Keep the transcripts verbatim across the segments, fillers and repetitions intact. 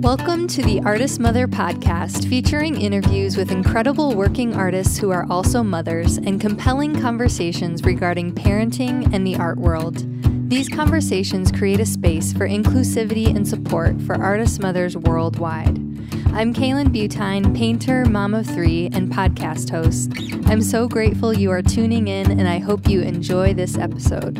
Welcome to the Artist Mother podcast, featuring interviews with incredible working artists who are also mothers and compelling conversations regarding parenting and the art world. These conversations create a space for inclusivity and support for artist mothers worldwide. I'm Kaylin Butine, painter, mom of three, and podcast host. I'm so grateful you are tuning in, and I hope you enjoy this episode.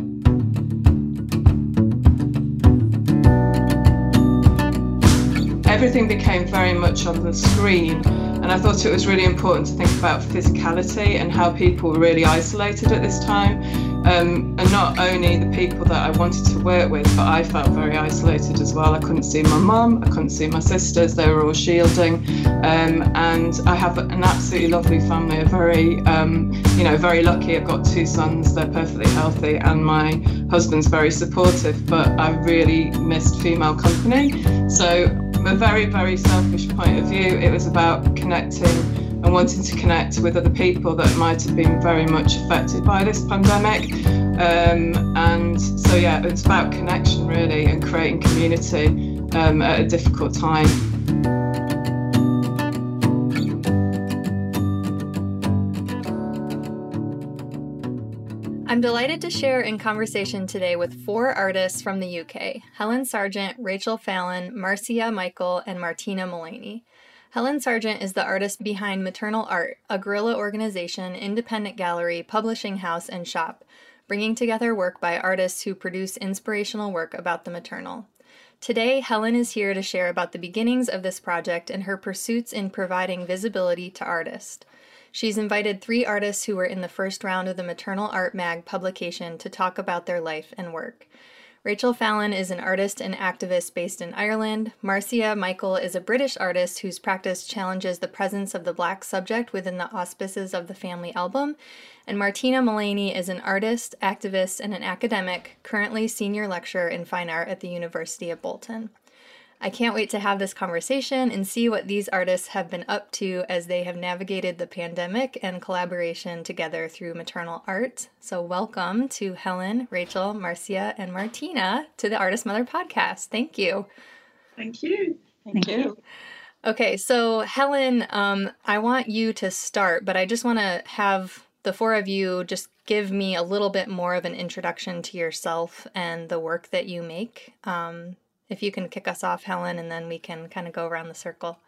Everything became very much on the screen, and I thought it was really important to think about physicality and how people were really isolated at this time, um, and not only the people that I wanted to work with, but I felt very isolated as well. I couldn't see my mum, I couldn't see my sisters, they were all shielding, um, and I have an absolutely lovely family, a very, um, you know, very lucky. I've got two sons, they're perfectly healthy, and my husband's very supportive, but I really missed female company. So from a very, very selfish point of view, it was about connecting and wanting to connect with other people that might have been very much affected by this pandemic. Um, and so, yeah, it's about connection really and creating community um, at a difficult time. I'm delighted to share in conversation today with four artists from the U K: Helen Sargent, Rachel Fallon, Marcia Michael, and Martina Mullaney. Helen Sargent is the artist behind Maternal Art, a guerrilla organization, independent gallery, publishing house, and shop, bringing together work by artists who produce inspirational work about the maternal. Today, Helen is here to share about the beginnings of this project and her pursuits in providing visibility to artists. She's invited three artists who were in the first round of the Maternal Art Mag publication to talk about their life and work. Rachel Fallon is an artist and activist based in Ireland. Marcia Michael is a British artist whose practice challenges the presence of the Black subject within the auspices of the family album. And Martina Mullaney is an artist, activist, and an academic, currently senior lecturer in fine art at the University of Bolton. I can't wait to have this conversation and see what these artists have been up to as they have navigated the pandemic and collaboration together through maternal art. So welcome to Helen, Rachel, Marcia, and Martina to the Artist Mother podcast. Thank you. Thank you. Thank, Thank you. you. Okay, so Helen, um, I want you to start, but I just want to have the four of you just give me a little bit more of an introduction to yourself and the work that you make. Um, If you can kick us off, Helen, and then we can kind of go around the circle.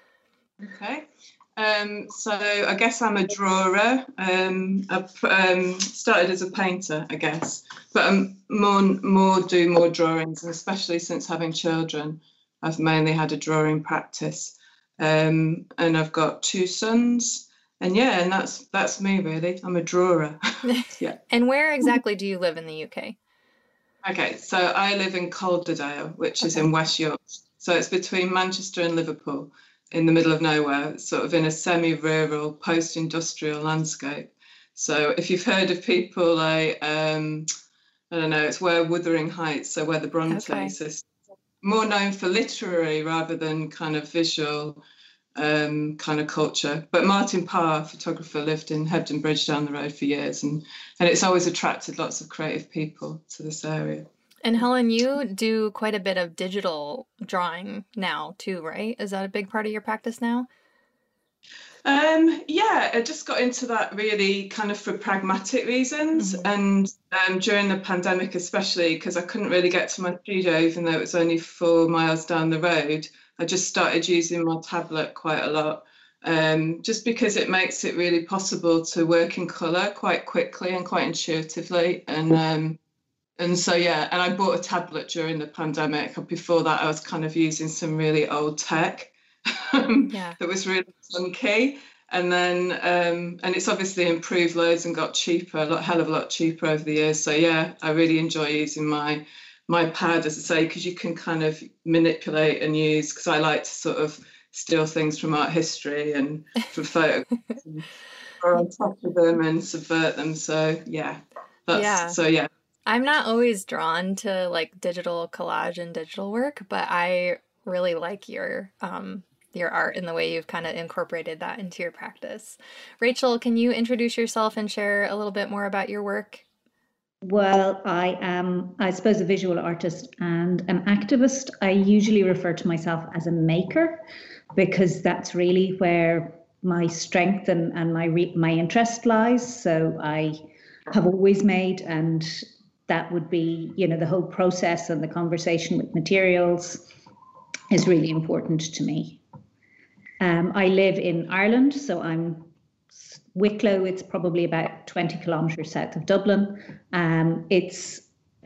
Okay. Um, so I guess I'm a drawer. Um, I've um, started as a painter, I guess, but I'm more, more do more drawings, and especially since having children, I've mainly had a drawing practice. Um, and I've got two sons, and yeah, and that's that's me really. I'm a drawer. Yeah. And where exactly do you live in the U K? Okay, so I live in Calderdale, which okay. is in West Yorkshire. So it's between Manchester and Liverpool, in the middle of nowhere, sort of in a semi-rural, post-industrial landscape. So if you've heard of people like, um, I don't know, it's where Wuthering Heights, so where the Brontes okay. is, more known for literary rather than kind of visual um, kind of culture. But Martin Parr, photographer, lived in Hebden Bridge down the road for years, and, and it's always attracted lots of creative people to this area. And Helen, you do quite a bit of digital drawing now too, right? Is that a big part of your practice now? Um, yeah, I just got into that really kind of for pragmatic reasons. Mm-hmm. And um, during the pandemic, especially because I couldn't really get to my studio, even though it was only four miles down the road, I just started using my tablet quite a lot, um, just because it makes it really possible to work in colour quite quickly and quite intuitively. And um, and so, yeah, and I bought a tablet during the pandemic. Before that, I was kind of using some really old tech yeah. that was really clunky. And then, um, and it's obviously improved loads and got cheaper, a lot, hell of a lot cheaper over the years. So, yeah, I really enjoy using my my pad, as I say, because you can kind of manipulate and use, because I like to sort of steal things from art history and from photographs and or on top of them and subvert them. So yeah, that's yeah. so yeah. I'm not always drawn to like digital collage and digital work, but I really like your um your art and the way you've kind of incorporated that into your practice. Rachel, can you introduce yourself and share a little bit more about your work? Well, I am, I suppose, a visual artist and an activist. I usually refer to myself as a maker because that's really where my strength and, and my re- my interest lies. So I have always made, and that would be, you know, the whole process and the conversation with materials is really important to me. Um, I live in Ireland, so I'm Wicklow. It's probably about twenty kilometres south of Dublin. Um, it's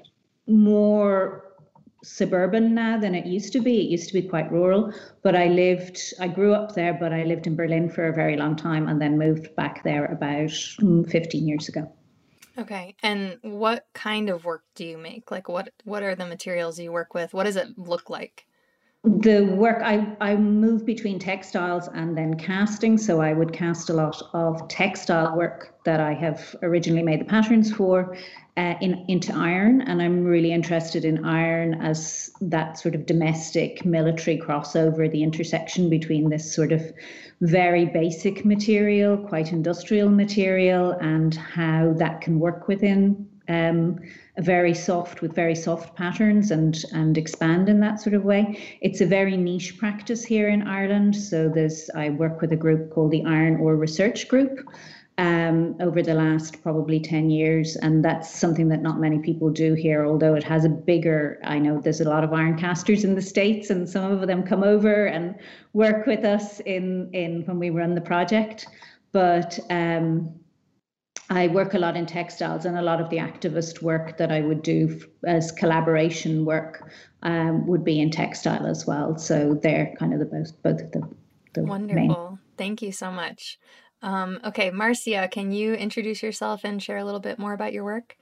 more suburban now than it used to be. It used to be quite rural, but I lived, I grew up there, but I lived in Berlin for a very long time and then moved back there about mm, fifteen years ago. Okay. And what kind of work do you make? Like what what are the materials you work with? What does it look like? The work, I, I move between textiles and then casting. So I would cast a lot of textile work that I have originally made the patterns for uh, in, into iron. And I'm really interested in iron as that sort of domestic military crossover, the intersection between this sort of very basic material, quite industrial material, and how that can work within um, a very soft with very soft patterns and and expand in that sort of way. It's a very niche practice here in Ireland. So there's I work with a group called the Iron Ore Research Group um, over the last probably ten years, and that's something that not many people do here. Although it has a bigger, I know there's a lot of iron casters in the States, and some of them come over and work with us in in when we run the project, but. Um, I work a lot in textiles, and a lot of the activist work that I would do as collaboration work um, would be in textile as well. So they're kind of the both both of the, the Wonderful. main. Thank you so much. Um, okay, Marcia, can you introduce yourself and share a little bit more about your work?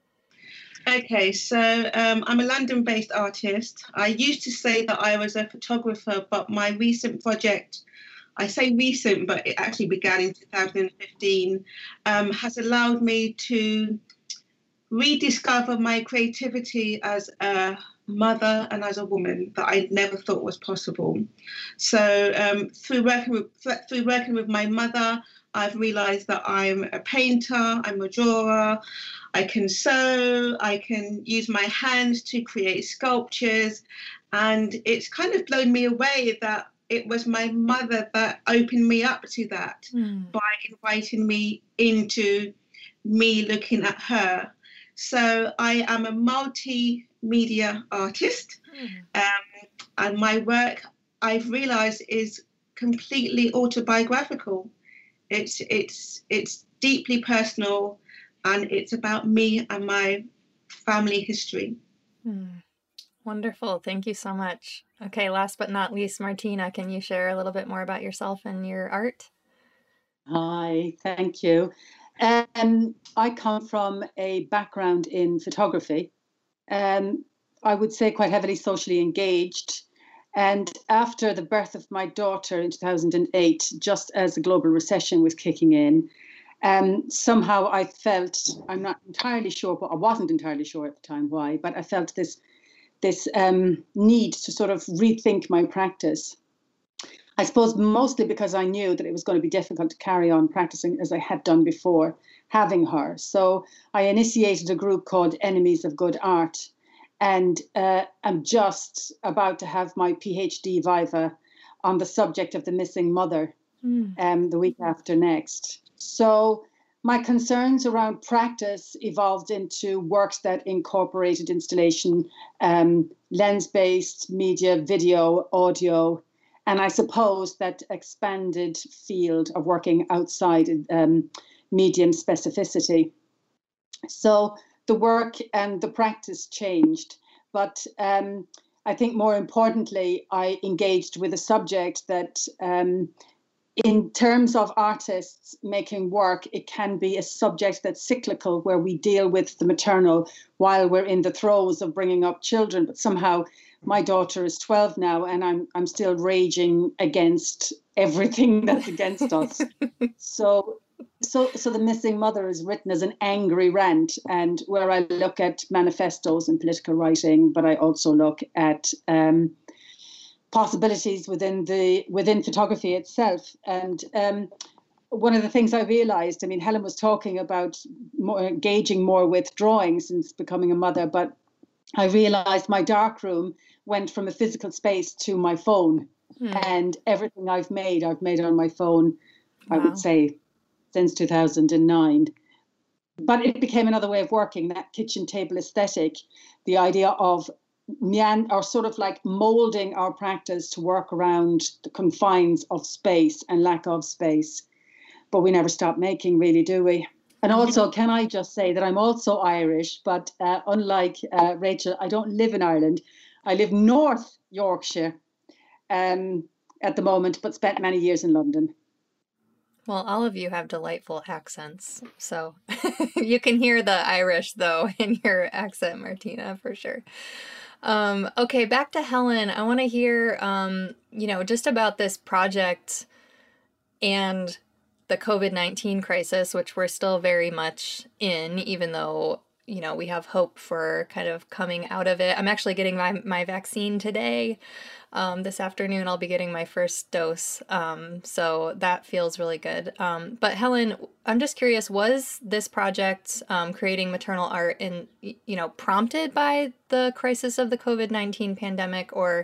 Okay, so um, I'm a London-based artist. I used to say that I was a photographer, but my recent project, I say recent, but it actually began in two thousand fifteen, um, has allowed me to rediscover my creativity as a mother and as a woman that I never thought was possible. So um, through working with through working with my mother, I've realized that I'm a painter, I'm a drawer, I can sew, I can use my hands to create sculptures, and it's kind of blown me away that it was my mother that opened me up to that mm. by inviting me into me looking at her. So I am a multimedia artist, mm. um, and my work, I've realized, is completely autobiographical. It's it's it's deeply personal, and it's about me and my family history. Mm. Wonderful. Thank you so much. Okay, last but not least, Martina, can you share a little bit more about yourself and your art? Hi, thank you. Um, I come from a background in photography. Um, I would say quite heavily socially engaged. And after the birth of my daughter in two thousand eight, just as the global recession was kicking in, um, somehow I felt, I'm not entirely sure, but I wasn't entirely sure at the time why, but I felt this this um, need to sort of rethink my practice. I suppose mostly because I knew that it was going to be difficult to carry on practicing as I had done before having her. So I initiated a group called Enemies of Good Art, and uh, I'm just about to have my PhD viva on the subject of the missing mother mm. um, the week after next. So my concerns around practice evolved into works that incorporated installation, um, lens-based media, video, audio, and I suppose that expanded field of working outside um, medium specificity. So the work and the practice changed, but um, I think more importantly, I engaged with a subject that um, in terms of artists making work, it can be a subject that's cyclical, where we deal with the maternal while we're in the throes of bringing up children. But somehow my daughter is twelve now, and I'm I'm still raging against everything that's against us. So, so, so the missing mother is written as an angry rant, and where I look at manifestos and political writing, but I also look at um, possibilities within the within photography itself. And um, one of the things I realized, I mean, Helen was talking about more, engaging more with drawing since becoming a mother, but I realized my dark room went from a physical space to my phone. Hmm. And everything I've made, I've made on my phone, wow. I would say, since two thousand nine. But it became another way of working, that kitchen table aesthetic, the idea of mean, or sort of like molding our practice to work around the confines of space and lack of space. But we never stop making, really, do we? And also, can I just say that I'm also Irish, but uh, unlike uh, Rachel, I don't live in Ireland. I live North Yorkshire um, at the moment, but spent many years in London. Well, all of you have delightful accents, so you can hear the Irish, though, in your accent, Martina, for sure. Um, okay, back to Helen. I want to hear, um, you know, just about this project and the COVID nineteen crisis, which we're still very much in, even though, you know, we have hope for kind of coming out of it. I'm actually getting my, my vaccine today. Um, this afternoon, I'll be getting my first dose. Um, so that feels really good. Um, but Helen, I'm just curious, was this project, um, creating maternal art in, you know, prompted by the crisis of the COVID nineteen pandemic, or,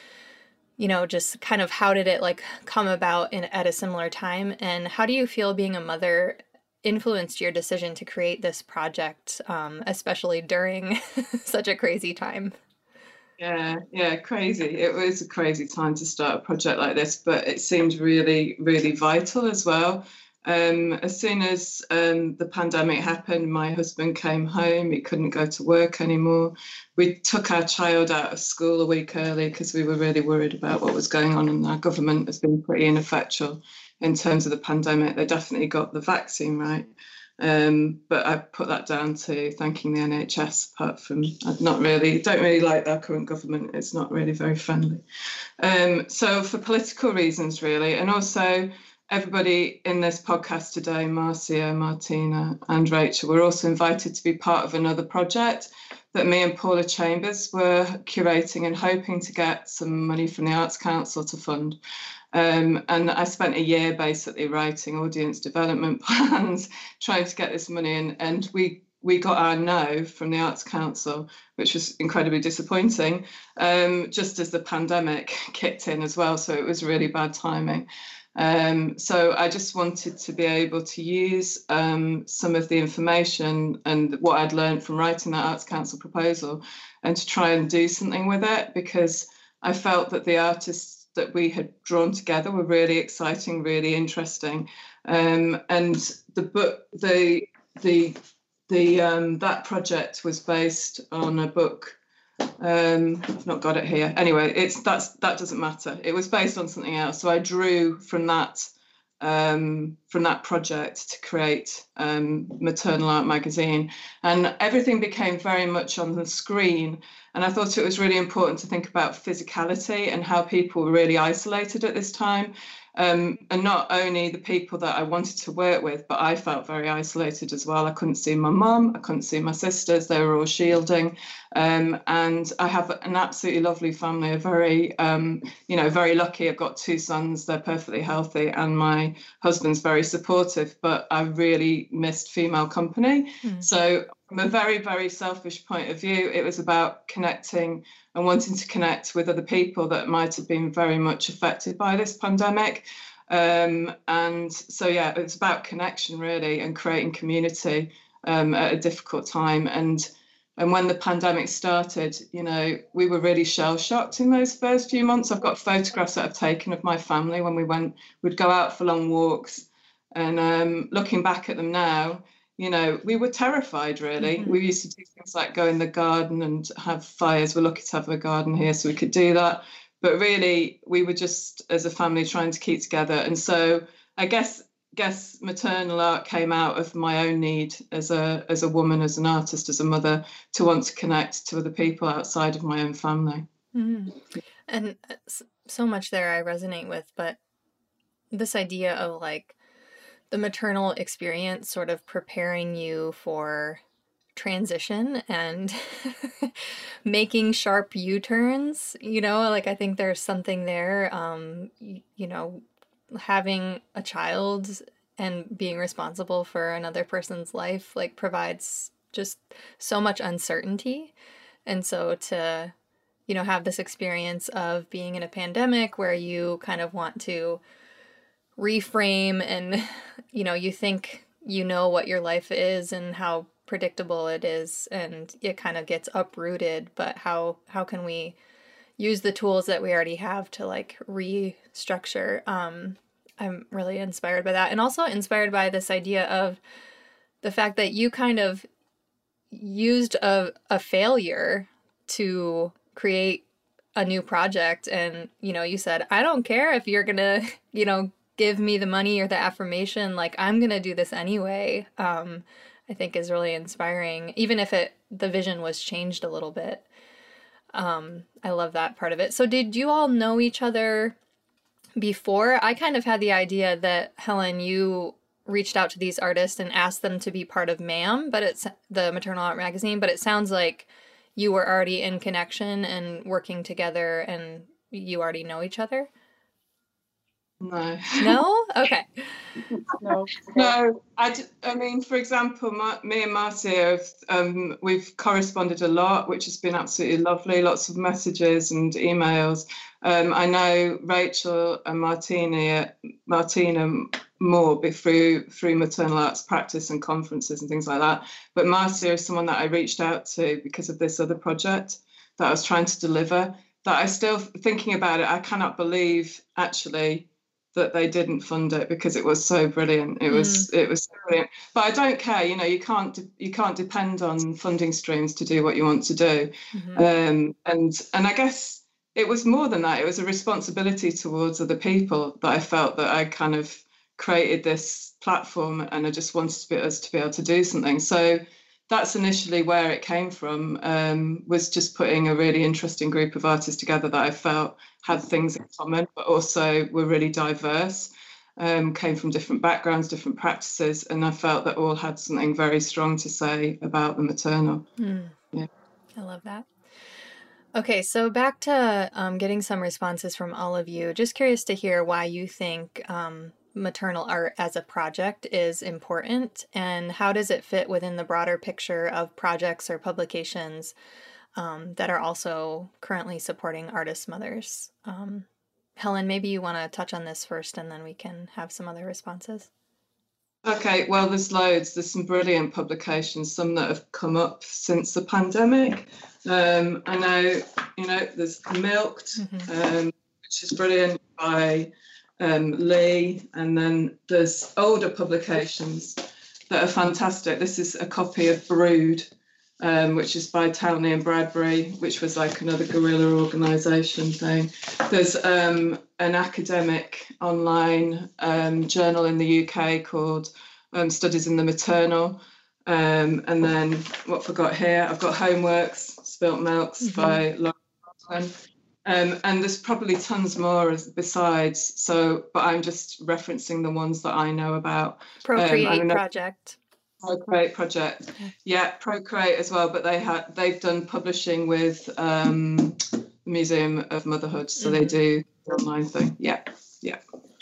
you know, just kind of how did it like come about in at a similar time? And how do you feel being a mother influenced your decision to create this project, um, especially during such a crazy time? Yeah, yeah, crazy. It was a crazy time to start a project like this, but it seemed really, really vital as well. Um, as soon as um, the pandemic happened, my husband came home. He couldn't go to work anymore. We took our child out of school a week early because we were really worried about what was going on, and our government has been pretty ineffectual in terms of the pandemic. They definitely got the vaccine right. Um, but I put that down to thanking the N H S, apart from I'd not really, don't really like our current government. It's not really very friendly. Um, so for political reasons, really, and also everybody in this podcast today, Marcia, Martina and Rachel, were also invited to be part of another project that me and Paula Chambers were curating and hoping to get some money from the Arts Council to fund. Um, and I spent a year basically writing audience development plans, trying to get this money in, and we we got our no from the Arts Council, which was incredibly disappointing, um, just as the pandemic kicked in as well. So it was really bad timing. Um, so I just wanted to be able to use um, some of the information and what I'd learned from writing that Arts Council proposal and to try and do something with it, because I felt that the artists that we had drawn together were really exciting, really interesting. Um, and the book, the, the, the, um, that project was based on a book. Um, I've not got it here. Anyway, it's that's that doesn't matter. It was based on something else. So I drew from that um, from that project to create um, Maternal Art Magazine, and everything became very much on the screen. And I thought it was really important to think about physicality and how people were really isolated at this time. Um, and not only the people that I wanted to work with, but I felt very isolated as well. I couldn't see my mum, I couldn't see my sisters, they were all shielding. Um, and I have an absolutely lovely family, a very, um, you know, very lucky. I've got two sons, they're perfectly healthy, and my husband's very supportive, but I really missed female company. Mm. So from a very, very selfish point of view, it was about connecting and wanting to connect with other people that might have been very much affected by this pandemic. Um, and so, yeah, it's about connection, really, and creating community um, at a difficult time. And and when the pandemic started, you know, we were really shell-shocked in those first few months. I've got photographs that I've taken of my family when we went, we'd go out for long walks. And um, looking back at them now, you know, we were terrified, really. Mm-hmm. We used to do things like go in the garden and have fires. We're lucky to have a garden here, so we could do that. But really, we were just, as a family, trying to keep together. And so I guess guess maternal art came out of my own need as a as a woman, as an artist, as a mother, to want to connect to other people outside of my own family. Mm-hmm. And so much there I resonate with, but this idea of like the maternal experience sort of preparing you for transition and making sharp U-turns, you know, like I think there's something there, um, you, you know, having a child and being responsible for another person's life like provides just so much uncertainty. And so to, you know, have this experience of being in a pandemic where you kind of want to reframe and, you know, you think you know what your life is and how predictable it is, and it kind of gets uprooted, but how how can we use the tools that we already have to like restructure? Um, I'm really inspired by that, and also inspired by this idea of the fact that you kind of used a, a failure to create a new project. And, you know, you said, I don't care if you're gonna, you know, give me the money or the affirmation, like I'm gonna do this anyway. Um, I think is really inspiring, even if it the vision was changed a little bit. Um, I love that part of it. So did you all know each other before? I kind of had the idea that, Helen, you reached out to these artists and asked them to be part of MAM, but it's the Maternal Art Magazine, but it sounds like you were already in connection and working together and you already know each other. No. No? Okay. no. No. I, d- I mean, for example, my, me and Marcia, um, we've corresponded a lot, which has been absolutely lovely. Lots of messages and emails. Um, I know Rachel and Martina, Martina more through through maternal arts practice and conferences and things like that. But Marcia is someone that I reached out to because of this other project that I was trying to deliver. That I still, thinking about it, I cannot believe actually that they didn't fund it because it was so brilliant. It was mm. it was so brilliant. But I don't care, you know, you can't de- you can't depend on funding streams to do what you want to do. Mm-hmm. Um, and and I guess it was more than that. It was a responsibility towards other people that I felt that I kind of created this platform and I just wanted to be, us to be able to do something. So that's initially where it came from, um, was just putting a really interesting group of artists together that I felt had things in common, but also were really diverse, um, came from different backgrounds, different practices, and I felt that all had something very strong to say about the maternal. Mm. Yeah, I love that. Okay, so back to um, getting some responses from all of you. Just curious to hear why you think um, maternal art as a project is important, and how does it fit within the broader picture of projects or publications um, that are also currently supporting artist mothers. Um, Helen, maybe you want to touch on this first and then we can have some other responses. Okay, well, there's loads. There's some brilliant publications, some that have come up since the pandemic. Um, I know, you know, there's Milked, mm-hmm. um, which is brilliant, by um, Lee, and then there's older publications that are fantastic. This is a copy of Brood, um, which is by Townley and Bradbury, which was like another guerrilla organisation thing. There's um, an academic online um, journal in the U K called um, Studies in the Maternal. Um, and then what have I got here? I've got Homeworks, Spilt Milks mm-hmm. by Laura Baldwin. Um, and there's probably tons more as, besides. So, but I'm just referencing the ones that I know about. Procreate um, Project. Procreate Project, yeah, Procreate as well. But they had they've done publishing with um, the Museum of Motherhood, so mm-hmm. they do the online thing. Yeah, yeah.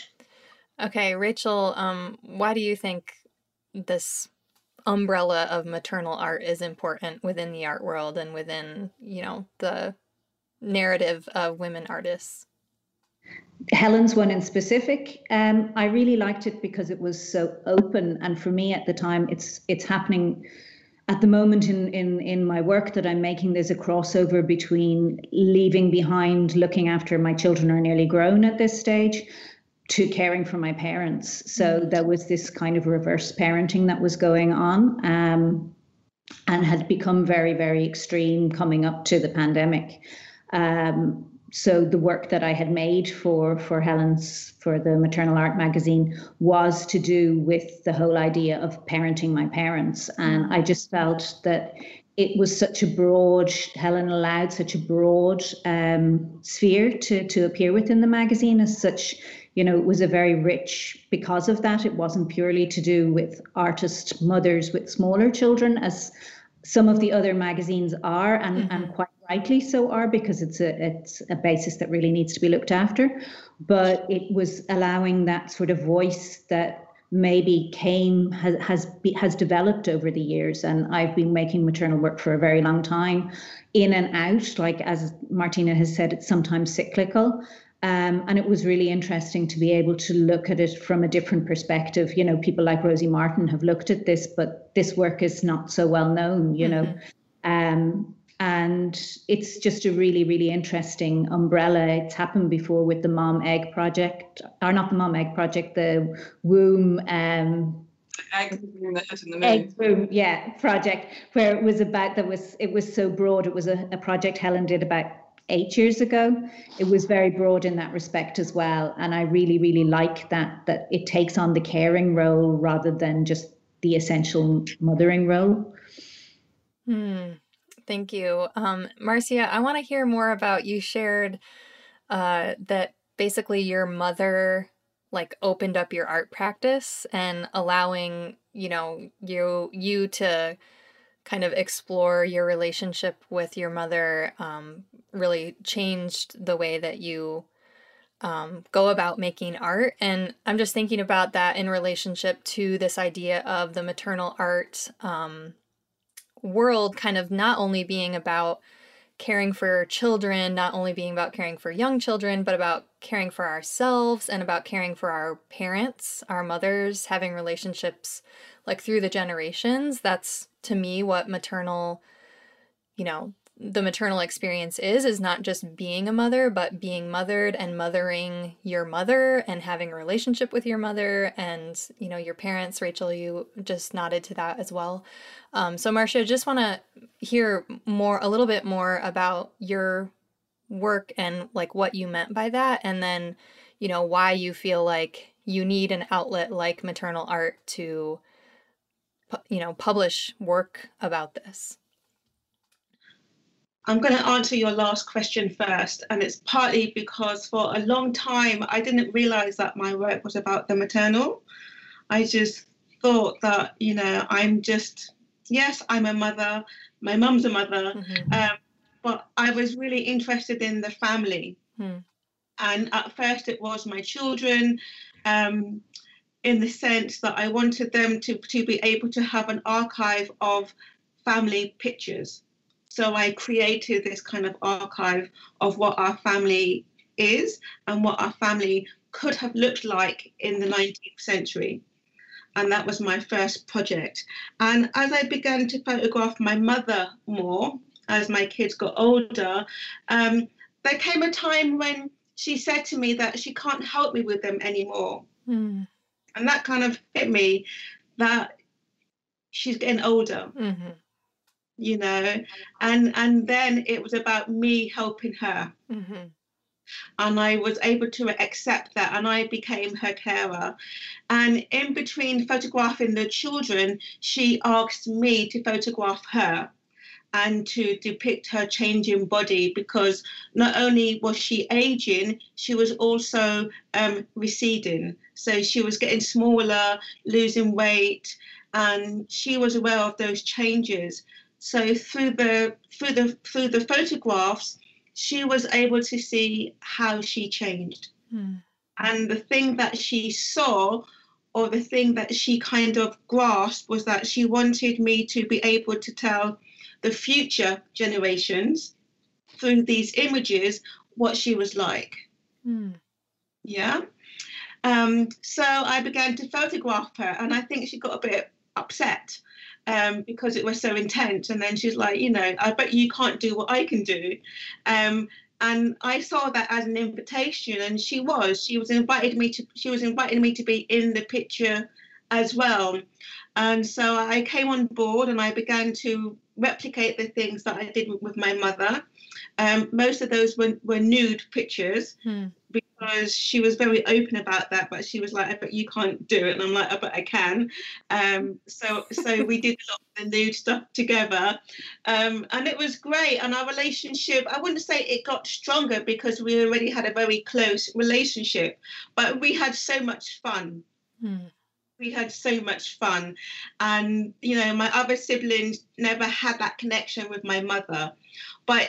Okay, Rachel, um, why do you think this umbrella of maternal art is important within the art world and within, you know, the narrative of women artists? Helen's one in specific, um, I really liked it because it was so open, and for me at the time, it's it's happening at the moment in in in my work that I'm making. There's a crossover between leaving behind, looking after my children are nearly grown at this stage, to caring for my parents. So there was this kind of reverse parenting that was going on, um, and had become very, very extreme coming up to the pandemic. Um, so the work that I had made for, for Helen's, for the Maternal Art Magazine, was to do with the whole idea of parenting my parents. And I just felt that it was such a broad, Helen allowed such a broad um, sphere to, to appear within the magazine as such. You know, it was a very rich, because of that, it wasn't purely to do with artist mothers with smaller children, as some of the other magazines are, and, mm-hmm. and quite rightly so are, because it's a it's a basis that really needs to be looked after. But it was allowing that sort of voice that maybe came has has, be, has developed over the years. And I've been making maternal work for a very long time, in and out, like as Martina has said, it's sometimes cyclical. Um, and it was really interesting to be able to look at it from a different perspective. You know, people like Rosie Martin have looked at this, but this work is not so well known, you mm-hmm. know. Um, and it's just a really, really interesting umbrella. It's happened before with the Mom Egg Project, or not the Mom Egg Project, the Womb... Um, Egg in the head and the moon. Egg Womb, yeah, project, where it was about, that was, it was so broad. It was a, a project Helen did about eight years ago. It was very broad in that respect as well. And I really, really like that, that it takes on the caring role rather than just the essential mothering role. Hmm. Thank you. Um, Marcia, I want to hear more about, you shared uh, that basically your mother like opened up your art practice and allowing, you know, you, you to kind of explore your relationship with your mother, um, really changed the way that you um, go about making art. And I'm just thinking about that in relationship to this idea of the maternal art um, world kind of not only being about caring for children, not only being about caring for young children, but about caring for ourselves and about caring for our parents, our mothers, having relationships like through the generations. That's, to me, what maternal, you know, the maternal experience is, is not just being a mother, but being mothered and mothering your mother and having a relationship with your mother and, you know, your parents. Rachel, you just nodded to that as well. Um, so Marcia, just want to hear more, a little bit more about your work and like what you meant by that. And then, you know, why you feel like you need an outlet like maternal art to, you know, publish work about this. I'm going to answer your last question first, and it's partly because for a long time I didn't realize that my work was about the maternal. I just thought that, you know, I'm just, yes, I'm a mother, my mum's a mother, mm-hmm. um, but I was really interested in the family. Mm. And at first it was my children, um, in the sense that I wanted them to, to be able to have an archive of family pictures. So I created this kind of archive of what our family is and what our family could have looked like in the nineteenth century. And that was my first project. And as I began to photograph my mother more, as my kids got older, um, there came a time when she said to me that she can't help me with them anymore. Mm. And that kind of hit me, that she's getting older. Mm-hmm. You know, and and then it was about me helping her. Mm-hmm. And I was able to accept that, and I became her carer. And in between photographing the children, she asked me to photograph her and to depict her changing body, because not only was she aging, she was also um, receding. So she was getting smaller, losing weight, and she was aware of those changes. So through the through the through the photographs, she was able to see how she changed. Mm. And the thing that she saw, or the thing that she kind of grasped, was that she wanted me to be able to tell the future generations through these images what she was like. Mm. Yeah. Um, so I began to photograph her, and I think she got a bit upset. Um, because it was so intense. And then she's like, you know, I bet you can't do what I can do. Um, and I saw that as an invitation, and she was, she was invited me to, she was inviting me to be in the picture as well. And so I came on board and I began to replicate the things that I did with, with my mother. Um, most of those were, were nude pictures. Hmm. Because she was very open about that, but she was like, I bet you can't do it. And I'm like, I bet I can. Um, so so we did a lot of the nude stuff together. Um, and it was great. And our relationship, I wouldn't say it got stronger because we already had a very close relationship, but we had so much fun. Hmm. We had so much fun. And, you know, my other siblings never had that connection with my mother. But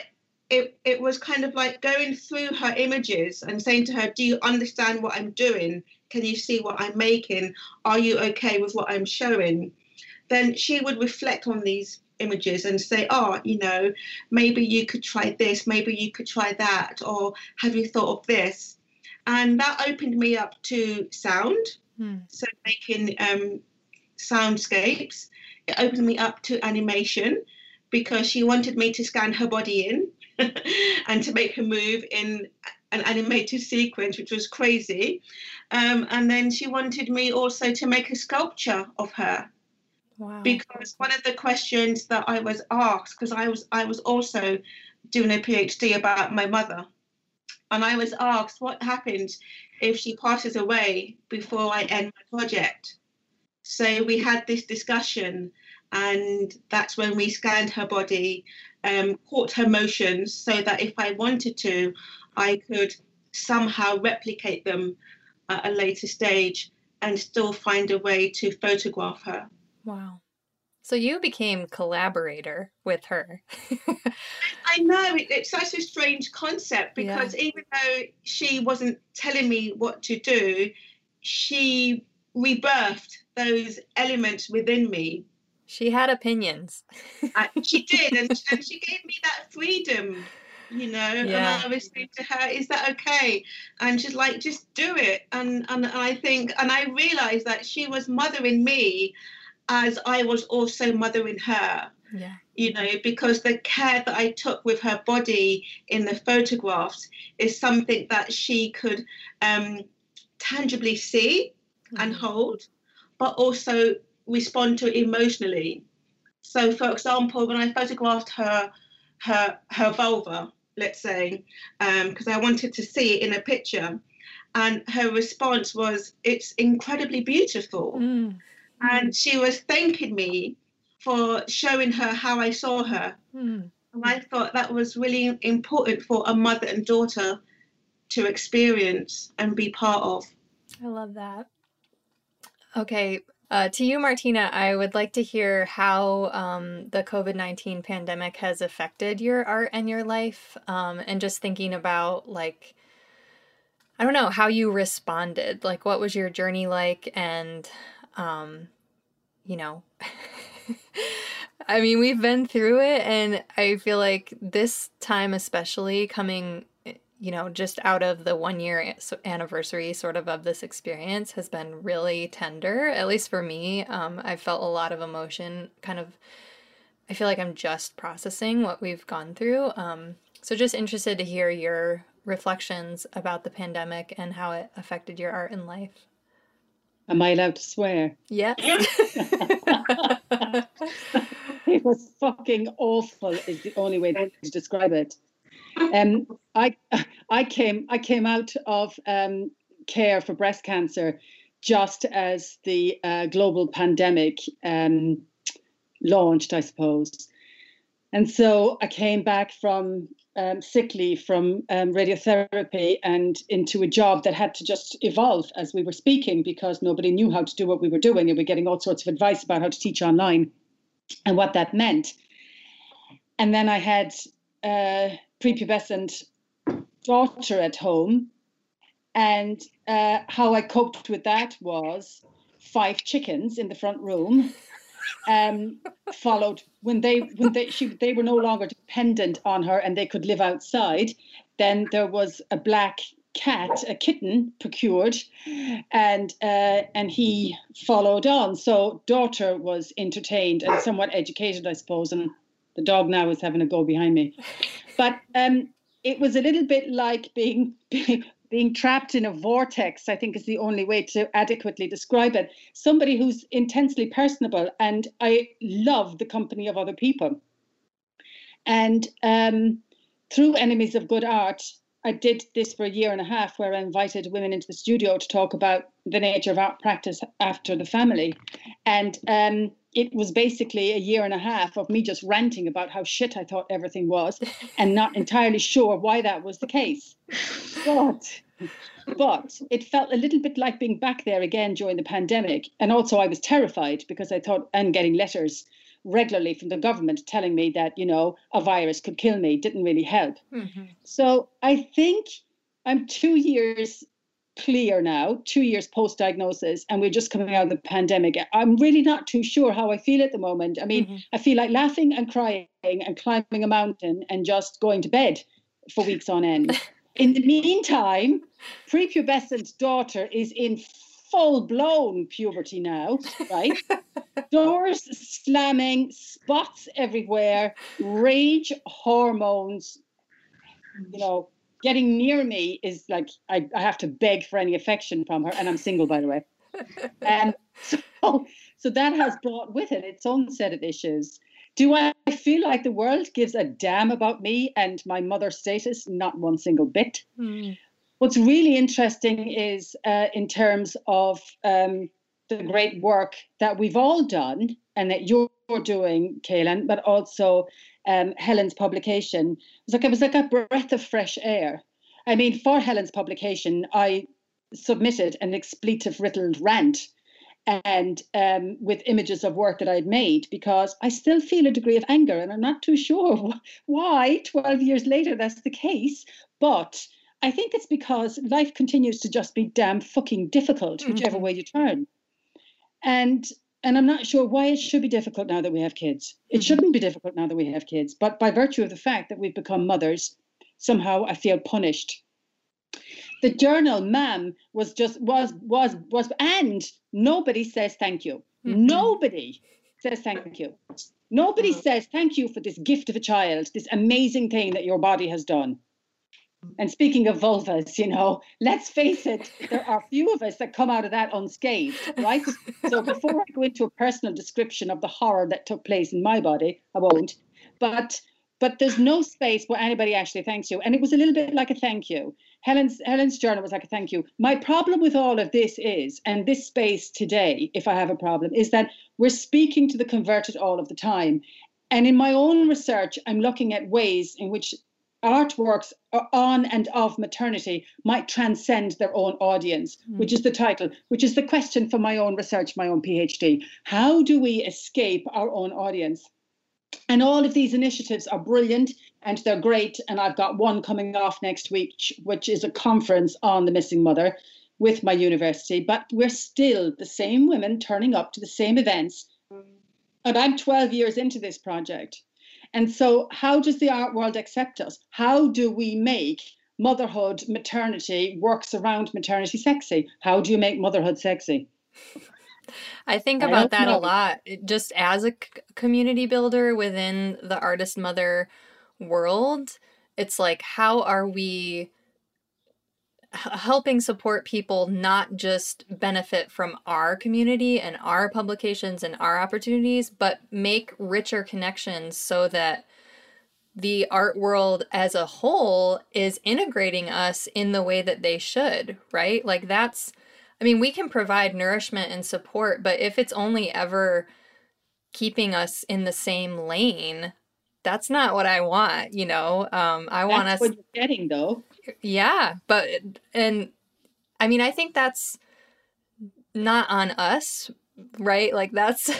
it, it was kind of like going through her images and saying to her, do you understand what I'm doing? Can you see what I'm making? Are you okay with what I'm showing? Then she would reflect on these images and say, oh, you know, maybe you could try this, maybe you could try that, or have you thought of this? And that opened me up to sound, hmm. so making um, soundscapes. It opened me up to animation, because she wanted me to scan her body in and to make her move in an animated sequence, which was crazy. Um, and then she wanted me also to make a sculpture of her. Wow. Because one of the questions that I was asked, because I was I was also doing a PhD about my mother, and I was asked what happens if she passes away before I end my project. So we had this discussion, and that's when we scanned her body, um, caught her motions, so that if I wanted to, I could somehow replicate them at a later stage and still find a way to photograph her. Wow. So you became collaborator with her. I know, it, it's such a strange concept, because yeah. even though she wasn't telling me what to do, she rebirthed those elements within me. She had opinions. uh, she did, and, and she gave me that freedom, you know, yeah. and I was saying to her, is that okay? And she's like, just do it. And, and I think, and I realized that she was mothering me as I was also mothering her. Yeah. You know, because the care that I took with her body in the photographs is something that she could um, tangibly see mm-hmm. and hold, but also respond to emotionally. So, for example, when I photographed her, her, her vulva, let's say, because um, I wanted to see it in a picture, and her response was, "It's incredibly beautiful." Mm. And she was thanking me for showing her how I saw her. Mm. And I thought that was really important for a mother and daughter to experience and be part of. I love that. Okay, uh, to you, Martina, I would like to hear how um, the COVID nineteen pandemic has affected your art and your life, um, and just thinking about, like, I don't know, how you responded. Like, what was your journey like? And, um, you know, I mean, we've been through it, and I feel like this time especially, coming, you know, just out of the one year anniversary sort of of this experience, has been really tender, at least for me. Um, I felt a lot of emotion, kind of, I feel like I'm just processing what we've gone through. Um, so just interested to hear your reflections about the pandemic and how it affected your art and life. Am I allowed to swear? Yes. It was fucking awful is the only way to describe it. Um, I I came I came out of um, care for breast cancer just as the uh, global pandemic um, launched, I suppose. And so I came back from um, sick leave from um, radiotherapy and into a job that had to just evolve as we were speaking, because nobody knew how to do what we were doing, and we were getting all sorts of advice about how to teach online and what that meant. And then I had a prepubescent daughter at home, and uh, how I coped with that was five chickens in the front room. Um, followed when they when they she they were no longer dependent on her and they could live outside. Then there was a black cat, a kitten procured, and uh, and he followed on. So daughter was entertained and somewhat educated, I suppose, and the dog now is having a go behind me. But um, it was a little bit like being. being Being trapped in a vortex, I think, is the only way to adequately describe it. Somebody who's intensely personable, and I love the company of other people. And um, through Enemies of Good Art, I did this for a year and a half, where I invited women into the studio to talk about the nature of art practice after the family. And um, it was basically a year and a half of me just ranting about how shit I thought everything was and not entirely sure why that was the case. But, but it felt a little bit like being back there again during the pandemic. And also I was terrified because I thought, and getting letters regularly from the government telling me that, you know, a virus could kill me didn't really help. Mm-hmm. So I think I'm two years clear now, two years post-diagnosis, and we're just coming out of the pandemic. I'm really not too sure how I feel at the moment. I mean, mm-hmm. I feel like laughing and crying and climbing a mountain and just going to bed for weeks on end. In the meantime, prepubescent daughter is in full-blown puberty now, right? Doors slamming, spots everywhere, rage hormones, you know, getting near me is like, I, I have to beg for any affection from her. And I'm single, by the way. And so, so that has brought with it its own set of issues. Do I feel like the world gives a damn about me and my mother status? Not one single bit. Mm. What's really interesting is uh, in terms of um, the great work that we've all done and that you're doing, Caelan, but also um, Helen's publication. It was like it was like a breath of fresh air. I mean, for Helen's publication, I submitted an expletive-riddled rant and um, with images of work that I'd made, because I still feel a degree of anger, and I'm not too sure why twelve years later that's the case. But I think it's because life continues to just be damn fucking difficult, whichever mm-hmm. way you turn. And and I'm not sure why it should be difficult now that we have kids. It mm-hmm. shouldn't be difficult now that we have kids. But by virtue of the fact that we've become mothers, somehow I feel punished. The journal, ma'am, was just, was, was, was, and nobody says thank you. Mm-hmm. Nobody says thank you. Nobody mm-hmm. says thank you for this gift of a child, this amazing thing that your body has done. And speaking of vulvas, you know, let's face it, there are few of us that come out of that unscathed, right? So before I go into a personal description of the horror that took place in my body, I won't. But but there's no space where anybody actually thanks you. And it was a little bit like a thank you. Helen's Helen's journal was like a thank you. My problem with all of this is, and this space today, if I have a problem, is that we're speaking to the converted all of the time. And in my own research, I'm looking at ways in which artworks on and of maternity might transcend their own audience, mm. which is the title, which is the question for my own research, my own PhD. How do we escape our own audience? And all of these initiatives are brilliant and they're great. And I've got one coming off next week, which is a conference on the missing mother with my university. But we're still the same women turning up to the same events. And I'm twelve years into this project. And so how does the art world accept us? How do we make motherhood, maternity, works around maternity sexy? How do you make motherhood sexy? I think about I that know. a lot. Just as a c- community builder within the artist mother world, it's like, how are we helping support people not just benefit from our community and our publications and our opportunities, but make richer connections so that the art world as a whole is integrating us in the way that they should, right? Like that's, I mean, we can provide nourishment and support, but if it's only ever keeping us in the same lane, that's not what I want, you know? Um, I want us... That's what you're getting, though. Yeah, but, and I mean, I think that's not on us, right? Like that's,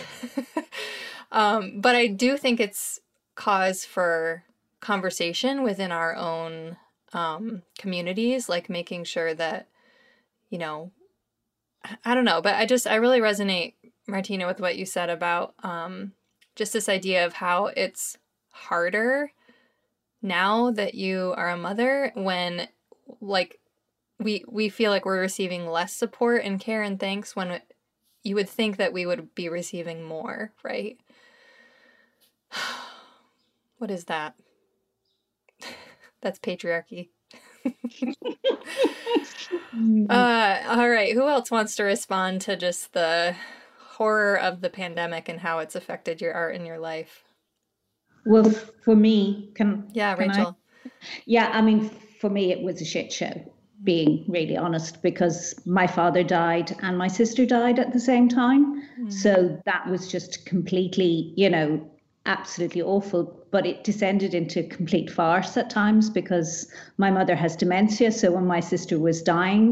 um, but I do think it's cause for conversation within our own um, communities, like making sure that, you know, I don't know, but I just, I really resonate, Martina, with what you said about um, just this idea of how it's harder now that you are a mother when like we we feel like we're receiving less support and care and thanks when it, you would think that we would be receiving more, right? What is that? That's patriarchy. uh, all right. Who else wants to respond to just the horror of the pandemic and how it's affected your art and your life? Well, for me, can yeah, can Rachel. I? Yeah, I mean, for me, it was a shit show, being really honest, because my father died and my sister died at the same time. Mm. So that was just completely, you know, absolutely awful. But it descended into complete farce at times because my mother has dementia. So when my sister was dying,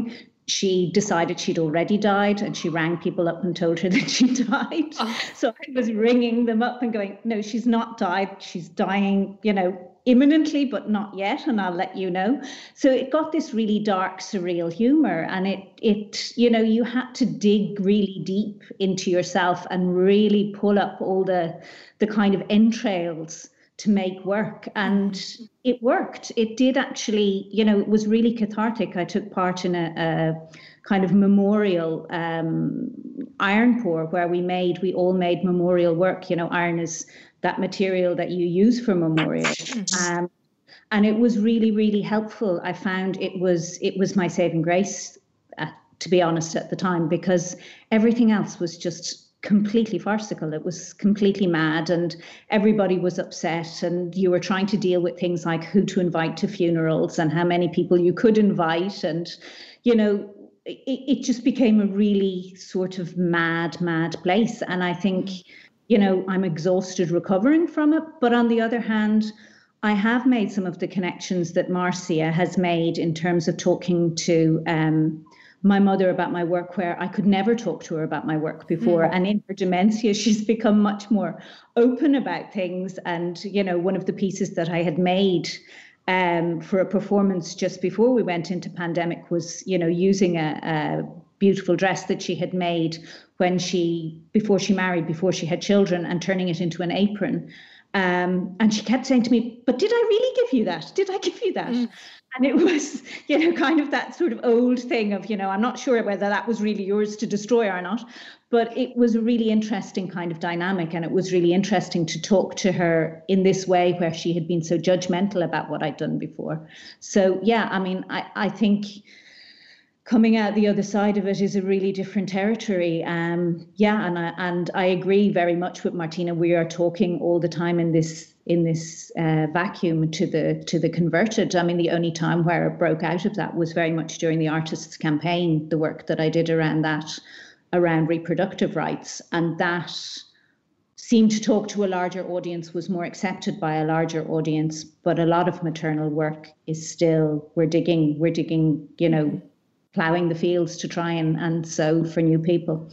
she decided she'd already died, and she rang people up and told her that she died. Oh. So I was ringing them up and going, no, she's not died. She's dying, you know, imminently, but not yet, and I'll let you know. So it got this really dark, surreal humor, and it, it, you know, you had to dig really deep into yourself and really pull up all the, the kind of entrails to make work. And it worked. It did actually, you know, it was really cathartic. I took part in a, a kind of memorial um, iron pour where we made, we all made memorial work. You know, iron is that material that you use for memorial. Um, and it was really, really helpful. I found it was, it was my saving grace, uh, to be honest, at the time, because everything else was just completely farcical. It was completely mad, and everybody was upset, and you were trying to deal with things like who to invite to funerals and how many people you could invite. And, you know, it, it just became a really sort of mad, mad place. And I think, you know, I'm exhausted recovering from it. But on the other hand, I have made some of the connections that Marcia has made in terms of talking to um, my mother about my work, where I could never talk to her about my work before. Mm. And in her dementia, she's become much more open about things. And, you know, one of the pieces that I had made um, for a performance just before we went into pandemic was, you know, using a, a beautiful dress that she had made when she, before she married, before she had children, and turning it into an apron. Um, and she kept saying to me, but did I really give you that? Did I give you that? Mm. And it was, you know, kind of that sort of old thing of, you know, I'm not sure whether that was really yours to destroy or not, but it was a really interesting kind of dynamic. And it was really interesting to talk to her in this way, where she had been so judgmental about what I'd done before. So, yeah, I mean, I, I think coming out the other side of it is a really different territory. Um, yeah, and I, and I agree very much with Martina. We are talking all the time in this in this uh, vacuum to the to the converted. I mean, the only time where it broke out of that was very much during the Artists' Campaign, the work that I did around that, around reproductive rights. And that seemed to talk to a larger audience, was more accepted by a larger audience. But a lot of maternal work is still, we're digging, we're digging, you know, ploughing the fields to try and, and sow for new people.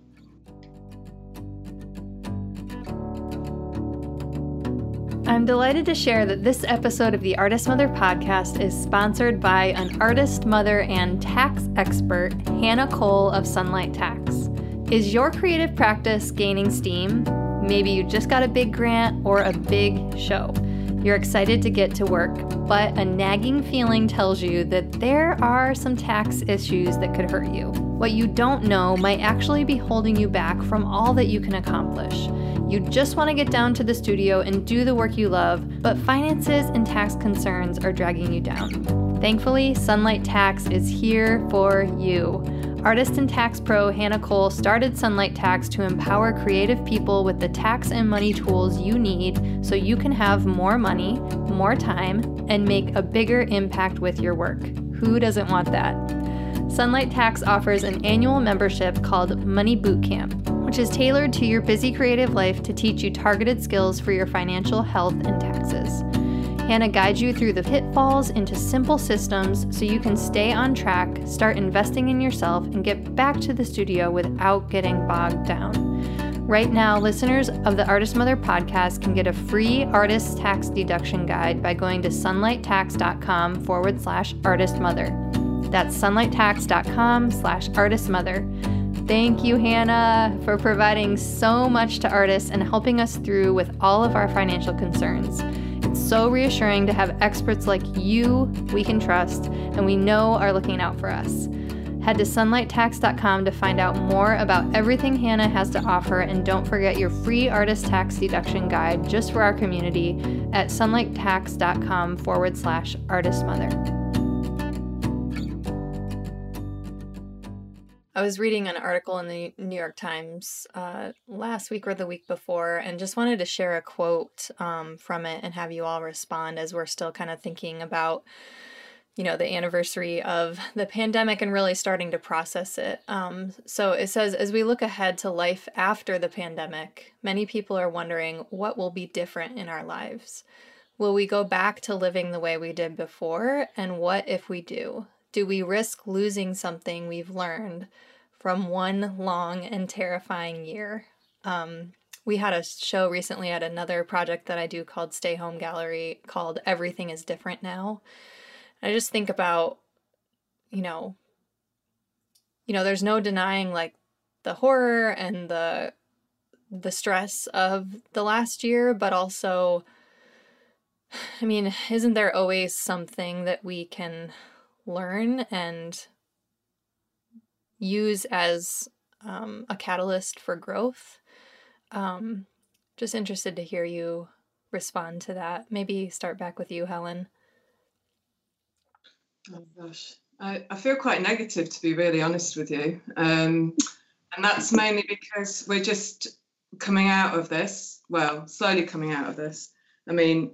I'm delighted to share that this episode of the Artist Mother podcast is sponsored by an artist, mother, and tax expert, Hannah Cole of Sunlight Tax. Is your creative practice gaining steam? Maybe you just got a big grant or a big show. You're excited to get to work, but a nagging feeling tells you that there are some tax issues that could hurt you. What you don't know might actually be holding you back from all that you can accomplish. You just want to get down to the studio and do the work you love, but finances and tax concerns are dragging you down. Thankfully, Sunlight Tax is here for you. Artist and tax pro Hannah Cole started Sunlight Tax to empower creative people with the tax and money tools you need so you can have more money, more time, and make a bigger impact with your work. Who doesn't want that? Sunlight Tax offers an annual membership called Money Bootcamp, which is tailored to your busy creative life to teach you targeted skills for your financial health and taxes. Hannah guides you through the pitfalls into simple systems so you can stay on track, start investing in yourself, and get back to the studio without getting bogged down. Right now, listeners of the Artist Mother podcast can get a free artist tax deduction guide by going to sunlighttax.com forward slash artistmother. That's sunlighttax.com slash artistmother. Thank you, Hannah, for providing so much to artists and helping us through with all of our financial concerns. It's so reassuring to have experts like you we can trust and we know are looking out for us. Head to sunlight tax dot com to find out more about everything Hannah has to offer, and don't forget your free artist tax deduction guide just for our community at sunlighttax.com forward slash artistmother. I was reading an article in the New York Times uh, last week or the week before, and just wanted to share a quote um, from it and have you all respond, as we're still kind of thinking about, you know, the anniversary of the pandemic and really starting to process it. Um, so it says, as we look ahead to life after the pandemic, many people are wondering what will be different in our lives. Will we go back to living the way we did before? And what if we do? do we risk losing something we've learned from one long and terrifying year? Um, we had a show recently at another project that I do called Stay Home Gallery called Everything is Different Now. I just think about, you know, you know, there's no denying like the horror and the the stress of the last year, but also, I mean, isn't there always something that we can learn and use as um, a catalyst for growth? Um, just interested to hear you respond to that. Maybe start back with you, Helen. Oh gosh, I, I feel quite negative, to be really honest with you. Um, and that's mainly because we're just coming out of this, well, slowly coming out of this. I mean,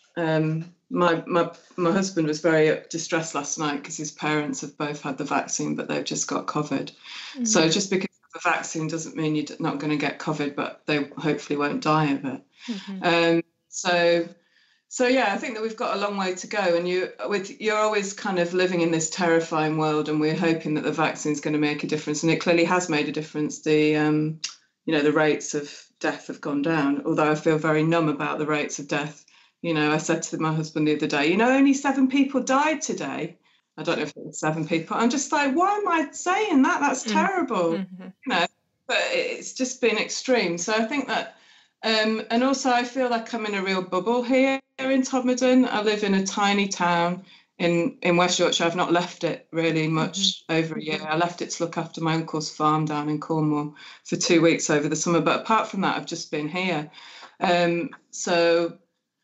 um, my, my, my husband was very distressed last night because his parents have both had the vaccine, but they've just got COVID. Mm-hmm. So just because the vaccine doesn't mean you're not going to get COVID, but they hopefully won't die of it. Mm-hmm. Um, so... So yeah, I think that we've got a long way to go, and you, with you're always kind of living in this terrifying world, and we're hoping that the vaccine is going to make a difference, and it clearly has made a difference. The, um, you know, the rates of death have gone down. Although I feel very numb about the rates of death. You know, I said to my husband the other day, you know, only seven people died today. I don't know if it was seven people. I'm just like, why am I saying that? That's terrible. Mm-hmm. You know, but it's just been extreme. So I think that. Um, and also I feel like I'm in a real bubble here in Todmorden. I live in a tiny town in, in West Yorkshire. I've not left it really much mm-hmm. over a year. I left it to look after my uncle's farm down in Cornwall for two weeks over the summer. But apart from that, I've just been here. Um, so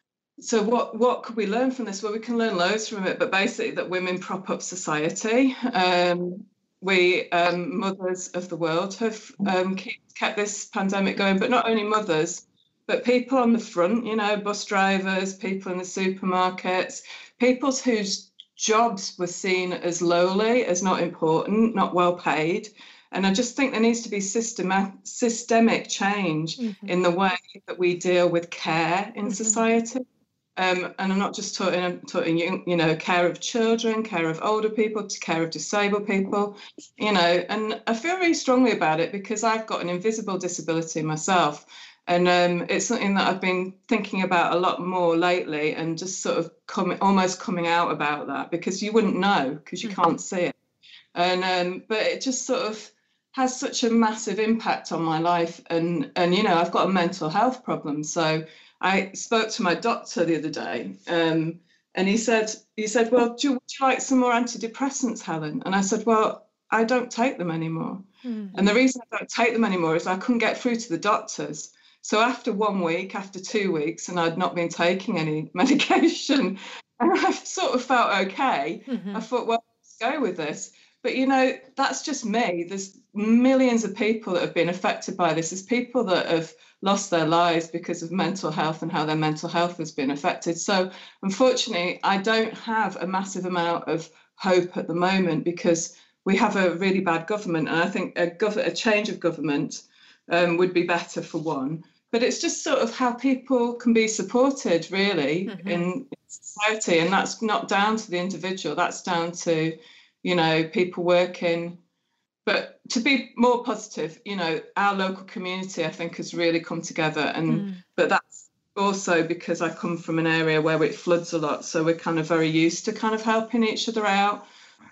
so what, what could we learn from this? Well, we can learn loads from it, but basically that women prop up society. Um, we, um, mothers of the world, have um, keep, kept this pandemic going, but not only mothers, but people on the front, you know, bus drivers, people in the supermarkets, people whose jobs were seen as lowly, as not important, not well paid. And I just think there needs to be systematic, systemic change mm-hmm. in the way that we deal with care in mm-hmm. society. Um, and I'm not just talking, I'm talking, you know, care of children, care of older people, care of disabled people, you know, and I feel really strongly about it because I've got an invisible disability myself. And um, it's something that I've been thinking about a lot more lately and just sort of coming, almost coming out about that because you wouldn't know because you mm-hmm. can't see it. And um, but it just sort of has such a massive impact on my life. And, and you know, I've got a mental health problem. So I spoke to my doctor the other day um, and he said, he said, well, do you, would you like some more antidepressants, Helen? And I said, well, I don't take them anymore. Mm-hmm. And the reason I don't take them anymore is I couldn't get through to the doctors. So after one week, after two weeks, and I'd not been taking any medication, and I sort of felt okay. Mm-hmm. I thought, well, let's go with this. But, you know, that's just me. There's millions of people that have been affected by this. There's people that have lost their lives because of mental health and how their mental health has been affected. So, unfortunately, I don't have a massive amount of hope at the moment because we have a really bad government. And I think a, gov- a change of government um, would be better for one. But it's just sort of how people can be supported, really, mm-hmm. in society. And that's not down to the individual. That's down to, you know, people working. But to be more positive, you know, our local community, I think, has really come together. And mm. but that's also because I come from an area where it floods a lot. So we're kind of very used to kind of helping each other out.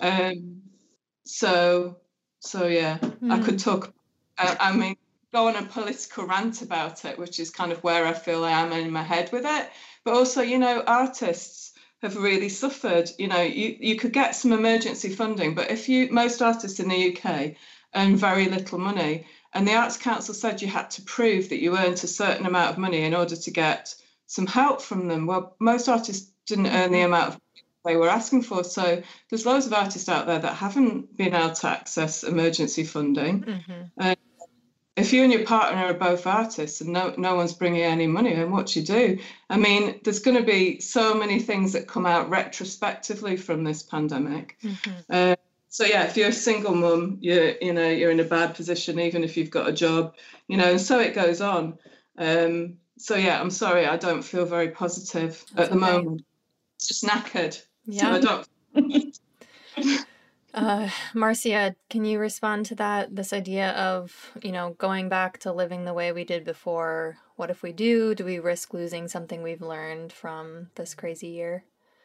Um, so, so yeah, mm. I could talk, uh, I mean, go on a political rant about it, which is kind of where I feel I am in my head with it. But also, you know, artists have really suffered. You know, you, you could get some emergency funding, but if you, most artists in the U K earn very little money, and the Arts Council said you had to prove that you earned a certain amount of money in order to get some help from them. Well, most artists didn't earn the amount of money they were asking for. So there's loads of artists out there that haven't been able to access emergency funding. Mm-hmm. Uh, if you and your partner are both artists and no, no one's bringing any money in, what do you do? I mean, there's going to be so many things that come out retrospectively from this pandemic. Mm-hmm. Uh, so, yeah, if you're a single mum, you're, you know, you're in a bad position, even if you've got a job, you know, and so it goes on. Um, so, yeah, I'm sorry, I don't feel very positive That's at the okay. moment. It's just knackered. Yeah. So I don't... Uh, Marcia, can you respond to that? This idea of, you know, going back to living the way we did before. What if we do? Do we risk losing something we've learned from this crazy year?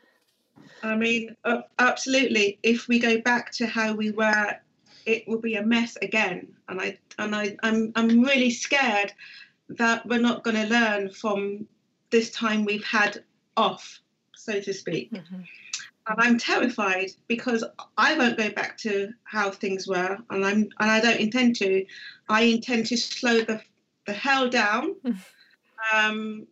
I mean, uh, absolutely. If we go back to how we were, it will be a mess again. And I and I I'm I'm really scared that we're not going to learn from this time we've had off, so to speak. Mm-hmm. And I'm terrified because I won't go back to how things were, and I'm and I don't intend to. I intend to slow the the hell down, um,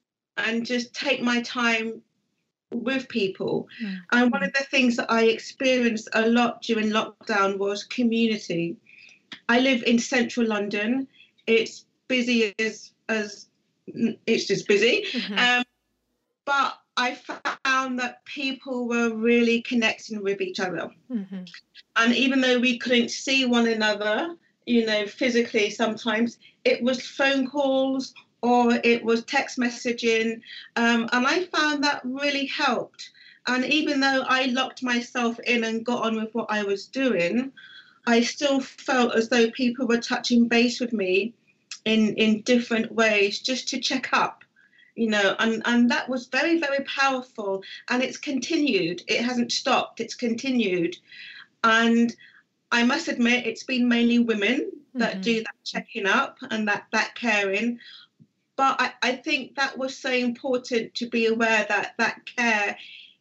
and just take my time with people. Mm-hmm. And one of the things that I experienced a lot during lockdown was community. I live in central London. It's busy as as it's just busy, mm-hmm. um, but I found that people were really connecting with each other. Mm-hmm. And even though we couldn't see one another, you know, physically sometimes, it was phone calls or it was text messaging. Um, and I found that really helped. And even though I locked myself in and got on with what I was doing, I still felt as though people were touching base with me in, in different ways just to check up. You know, and, and that was very, very powerful. And it's continued. It hasn't stopped. It's continued. And I must admit, it's been mainly women that mm-hmm. do that checking up and that, that caring. But I, I think that was so important to be aware that that care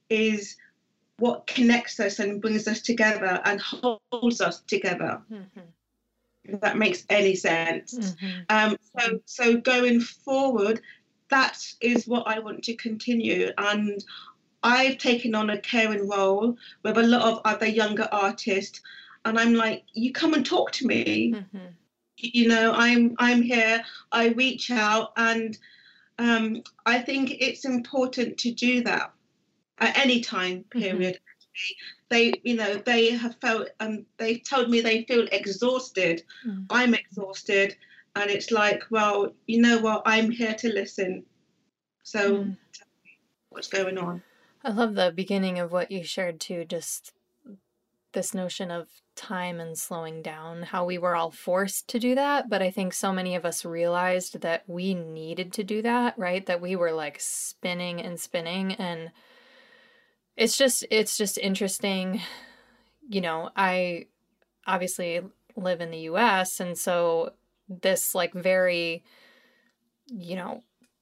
is what connects us and brings us together and holds us together. Mm-hmm. If that makes any sense. Mm-hmm. Um, so, so going forward, that is what I want to continue. And I've taken on a caring role with a lot of other younger artists. And I'm like, you come and talk to me. Mm-hmm. You know, I'm I'm here. I reach out. And um, I think it's important to do that at any time period. Mm-hmm. They, you know, they have felt, and um, they told me they feel exhausted. Mm-hmm. I'm exhausted. And it's like, well, you know what? I'm here to listen. So mm. tell me what's going on. I love the beginning of what you shared too, just this notion of time and slowing down, how we were all forced to do that. But I think so many of us realized that we needed to do that, right? That we were like spinning and spinning. And it's just, it's just interesting. You know, I obviously live in the U S, and so this like very, you know,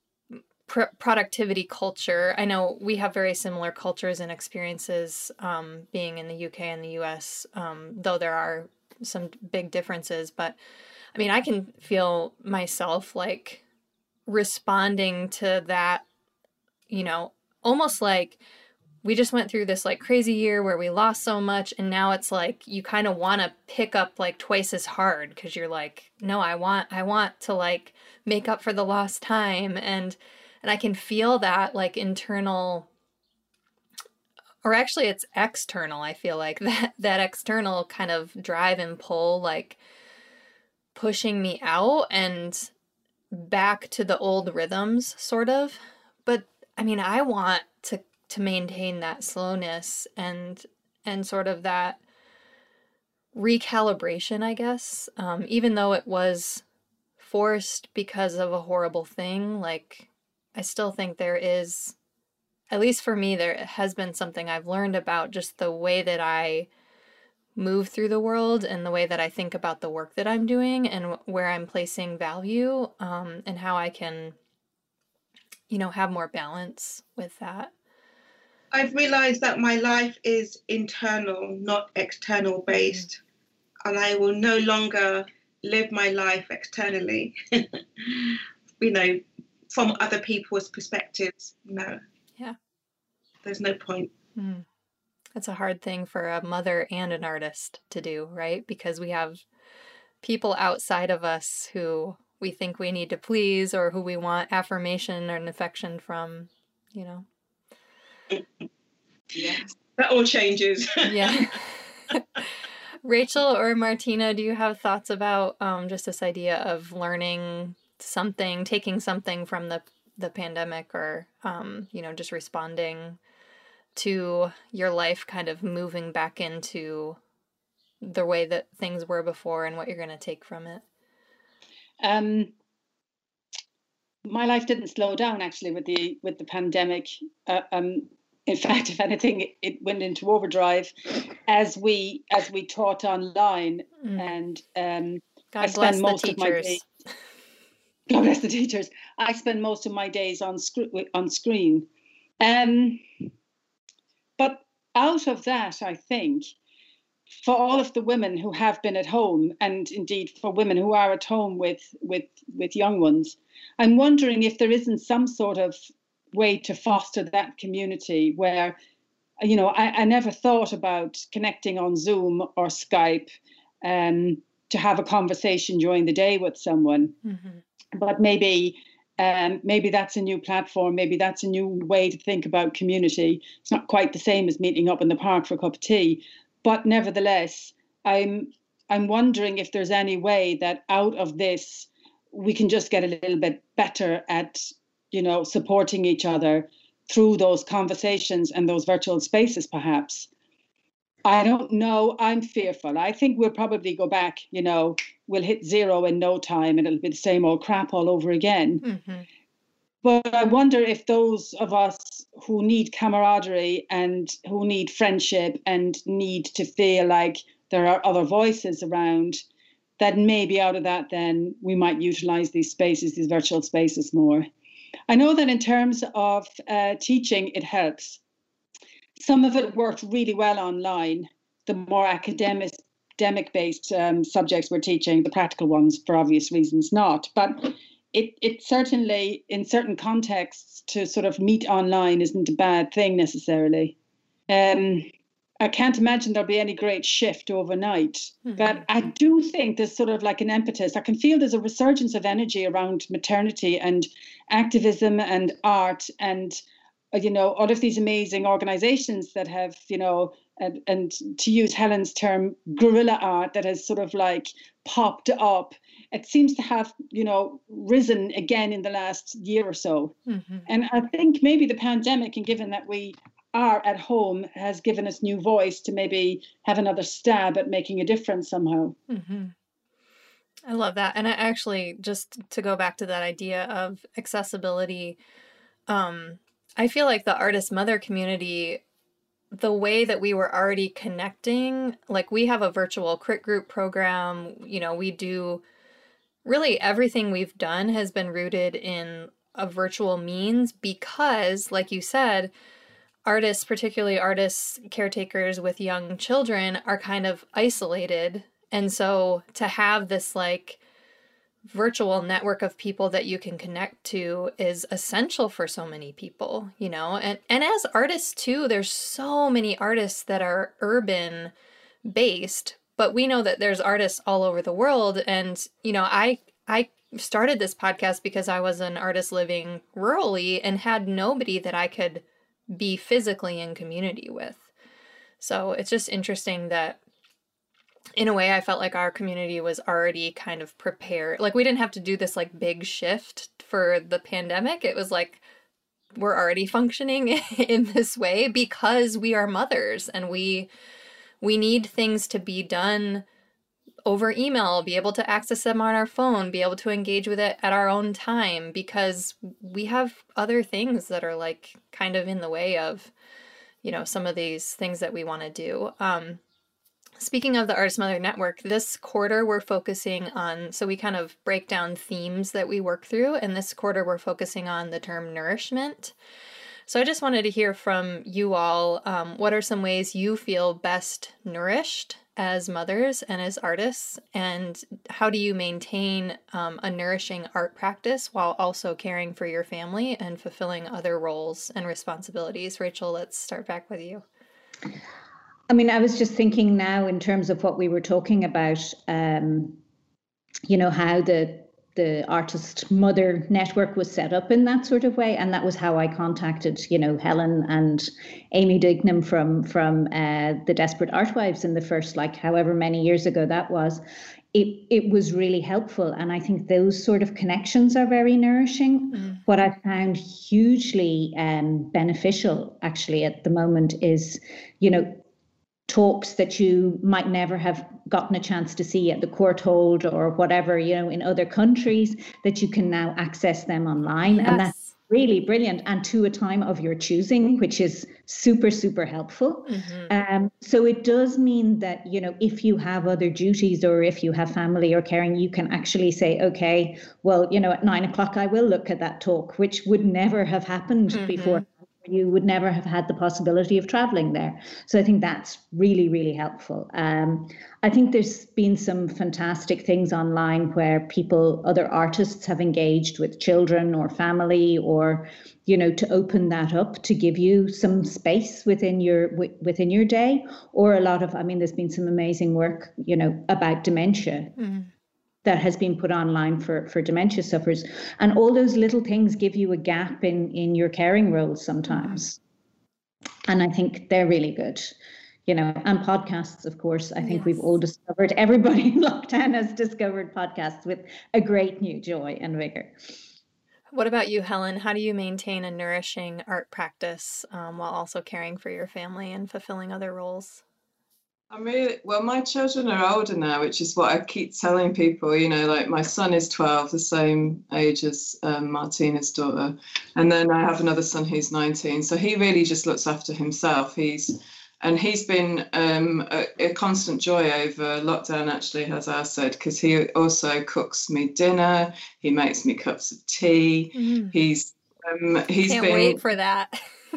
pr- productivity culture. I know we have very similar cultures and experiences um, being in the U K and the U S, um, though there are some big differences. But I mean, I can feel myself like responding to that, you know, almost like we just went through this like crazy year where we lost so much, and now it's like you kind of want to pick up like twice as hard because you're like, no, I want I want to like make up for the lost time. And and I can feel that like internal, or actually it's external, I feel like that that external kind of drive and pull, like pushing me out and back to the old rhythms sort of. But I mean, I want to to maintain that slowness and and sort of that recalibration, I guess. Um, even though it was forced because of a horrible thing, like I still think there is, at least for me, there has been something I've learned about just the way that I move through the world and the way that I think about the work that I'm doing and where I'm placing value, um, and how I can, you know, have more balance with that. I've realized that my life is internal, not external based, mm-hmm. and I will no longer live my life externally, you know, from other people's perspectives. No. Yeah. There's no point. Mm. That's a hard thing for a mother and an artist to do, right? Because we have people outside of us who we think we need to please or who we want affirmation or an affection from, you know. Yeah, that all changes. Yeah. Rachel or Martina, do you have thoughts about um, just this idea of learning something, taking something from the the pandemic, or um, you know, just responding to your life kind of moving back into the way that things were before and what you're going to take from it? Um, my life didn't slow down actually with the with the pandemic. Uh, um, in fact, if anything, it, it went into overdrive as we as we taught online, mm. and um, God I spend most of my days. God bless the teachers. I spend most of my days on sc- on screen. Um, but out of that, I think, for all of the women who have been at home, and indeed for women who are at home with with with young ones, I'm wondering if there isn't some sort of way to foster that community where, you know, I, I never thought about connecting on Zoom or Skype um, to have a conversation during the day with someone. Mm-hmm. But maybe um, maybe that's a new platform. Maybe that's a new way to think about community. It's not quite the same as meeting up in the park for a cup of tea. But nevertheless, I'm I'm wondering if there's any way that out of this we can just get a little bit better at, you know, supporting each other through those conversations and those virtual spaces, perhaps. I don't know. I'm fearful. I think we'll probably go back, you know, we'll hit zero in no time and it'll be the same old crap all over again. Mm-hmm. But I wonder if those of us who need camaraderie and who need friendship and need to feel like there are other voices around, that maybe out of that, then we might utilize these spaces, these virtual spaces more. I know that in terms of uh, teaching, it helps. Some of it worked really well online, the more academic, academic-based um, subjects we're teaching, the practical ones, for obvious reasons, not. But it, it certainly, in certain contexts, to sort of meet online isn't a bad thing necessarily. Um, I can't imagine there'll be any great shift overnight, mm-hmm. but I do think there's sort of like an impetus. I can feel there's a resurgence of energy around maternity and activism and art and, you know, all of these amazing organizations that have, you know, and, and to use Helen's term, guerrilla art that has sort of like popped up. It seems to have, you know, risen again in the last year or so. Mm-hmm. And I think maybe the pandemic, and given that we are at home, has given us new voice to maybe have another stab at making a difference somehow. Mm-hmm. I love that. And I actually, just to go back to that idea of accessibility, um, I feel like the Artist Mother community, the way that we were already connecting, like we have a virtual crit group program, you know, we do really everything we've done has been rooted in a virtual means because, like you said, artists, particularly artists, caretakers with young children, are kind of isolated. And so to have this like virtual network of people that you can connect to is essential for so many people, you know, and, and as artists too, there's so many artists that are urban based, but we know that there's artists all over the world. And, you know, I, I started this podcast because I was an artist living rurally and had nobody that I could be physically in community with. So it's just interesting that in a way I felt like our community was already kind of prepared. Like we didn't have to do this like big shift for the pandemic. It was like we're already functioning in this way because we are mothers and we we need things to be done over email, be able to access them on our phone, be able to engage with it at our own time because we have other things that are like kind of in the way of, you know, some of these things that we want to do. Um, speaking of the Artist Mother Network, this quarter we're focusing on, so we kind of break down themes that we work through, and this quarter we're focusing on the term nourishment. So I just wanted to hear from you all, um, what are some ways you feel best nourished as mothers and as artists, and how do you maintain um, a nourishing art practice while also caring for your family and fulfilling other roles and responsibilities? Rachel, let's start back with you. I mean, I was just thinking now in terms of what we were talking about, um, you know, how the the Artist Mother Network was set up in that sort of way, and that was how I contacted, you know, Helen and Amy Dignam from from uh, the Desperate Artwives in the first, like, however many years ago that was. It it was really helpful, and I think those sort of connections are very nourishing. Mm. What I found hugely um, beneficial, actually, at the moment is, you know, talks that you might never have gotten a chance to see at the Courtauld or whatever, you know, in other countries, that you can now access them online. Yes. And that's really brilliant, and to a time of your choosing, which is super, super helpful. Mm-hmm. Um, so it does mean that, you know, if you have other duties or if you have family or caring, you can actually say, okay, well, you know, at nine o'clock, I will look at that talk, which would never have happened mm-hmm. before. You would never have had the possibility of traveling there. So I think that's really, really helpful. Um, I think there's been some fantastic things online where people, other artists have engaged with children or family, or, you know, to open that up to give you some space within your within your day. Or a lot of, I mean, there's been some amazing work, you know, about dementia. Mm-hmm. that has been put online for, for dementia sufferers. And all those little things give you a gap in, in your caring roles sometimes. And I think they're really good, you know, and podcasts, of course. I think yes. we've all discovered, everybody in lockdown has discovered podcasts with a great new joy and vigor. What about you, Helen? How do you maintain a nourishing art practice um, while also caring for your family and fulfilling other roles? I'm really, well, my children are older now, which is what I keep telling people, you know, like my son is twelve, the same age as um, Martina's daughter. And then I have another son who's nineteen. So he really just looks after himself. He's, and he's been um, a, a constant joy over lockdown, actually, as I said, because he also cooks me dinner. He makes me cups of tea. Mm. He's, um, he's Can't been, wait for that.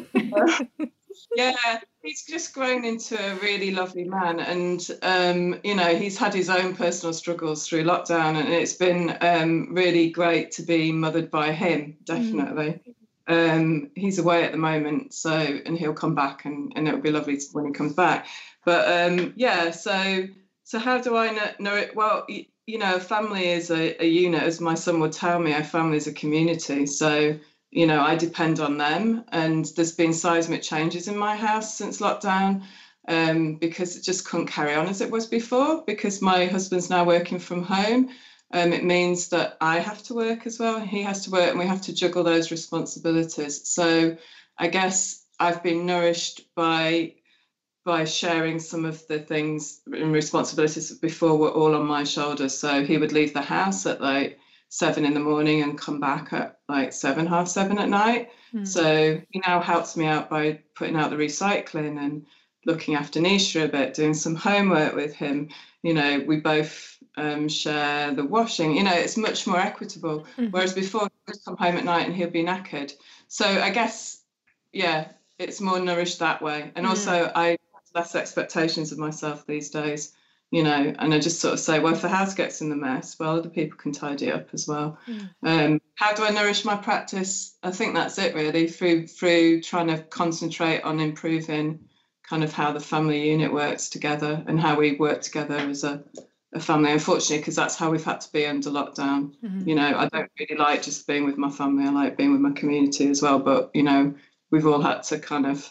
Yeah, he's just grown into a really lovely man, and um, you know, he's had his own personal struggles through lockdown, and it's been um, really great to be mothered by him, definitely. Mm. Um, he's away at the moment, so, and he'll come back, and, and it'll be lovely to, when he comes back. But um, yeah, so so how do I know, know it? Well, you, you know, a family is a, a unit, as my son would tell me. A family is a community, so. You know, I depend on them, and there's been seismic changes in my house since lockdown um, because it just couldn't carry on as it was before, because my husband's now working from home. Um, it means that I have to work as well. He has to work, and we have to juggle those responsibilities. So I guess I've been nourished by by sharing some of the things and responsibilities that before were all on my shoulders. So he would leave the house at like seven in the morning and come back at like seven, half seven at night. Mm. So he now helps me out by putting out the recycling and looking after Nisha a bit, doing some homework with him. You know, we both um, share the washing. You know, it's much more equitable. Mm-hmm. Whereas before, he would come home at night and he'll be knackered. So I guess, yeah, it's more nourished that way. And mm. also I have less expectations of myself these days. You know, and I just sort of say, well, if the house gets in the mess, well, other people can tidy up as well. Mm. Um, how do I nourish my practice? I think that's it, really, through through trying to concentrate on improving kind of how the family unit works together and how we work together as a, a family, unfortunately, because that's how we've had to be under lockdown. Mm-hmm. You know, I don't really like just being with my family. I like being with my community as well. But, you know, we've all had to kind of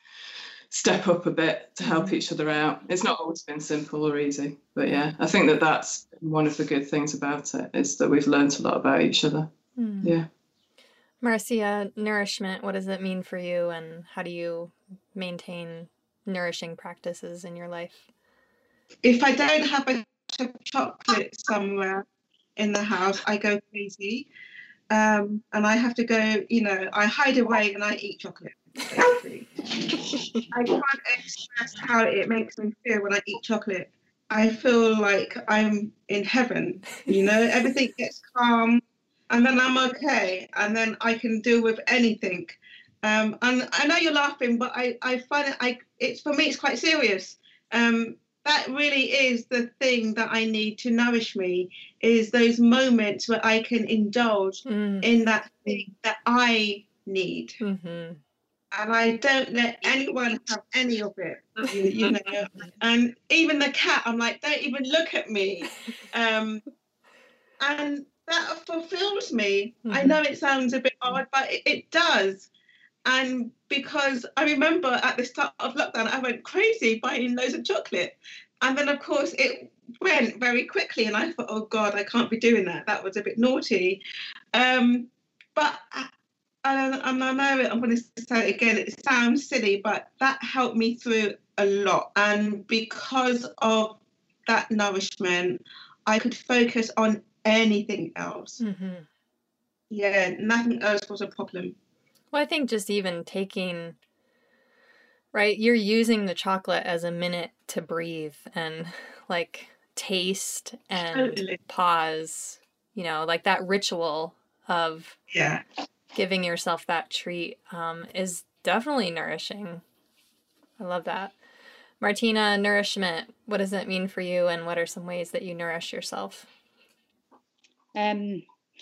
step up a bit to help each other out. It's not always been simple or easy, but yeah, I think that that's one of the good things about it, is that we've learned a lot about each other. Mm. Yeah. Marcia, nourishment, what does it mean for you, and how do you maintain nourishing practices in your life? If I don't have a chocolate somewhere in the house, I go crazy. Um, and I have to go, you know, I hide away and I eat chocolate. I can't express how it makes me feel when I eat chocolate. I feel like I'm in heaven, you know, everything gets calm and then I'm okay, and then I can deal with anything. Um, and I know you're laughing, but I, I find it, I, it's for me, it's quite serious. Um, that really is the thing that I need to nourish me, is those moments where I can indulge mm. in that thing that I need. Mm-hmm. And I don't let anyone have any of it, you, you know. And even the cat, I'm like, don't even look at me. Um, and that fulfills me. Mm-hmm. I know it sounds a bit odd, but it, it does. And because I remember at the start of lockdown, I went crazy buying loads of chocolate. And then, of course, it went very quickly. And I thought, oh, God, I can't be doing that. That was a bit naughty. Um, but I, and I know I'm going to say it again, it sounds silly, but that helped me through a lot. And because of that nourishment, I could focus on anything else. Mm-hmm. Yeah, nothing else was a problem. Well, I think just even taking, right, you're using the chocolate as a minute to breathe and like taste and Totally. pause, you know, like that ritual of Yeah. giving yourself that treat um, is definitely nourishing. I love that. Martina, nourishment, what does it mean for you, and what are some ways that you nourish yourself? Um,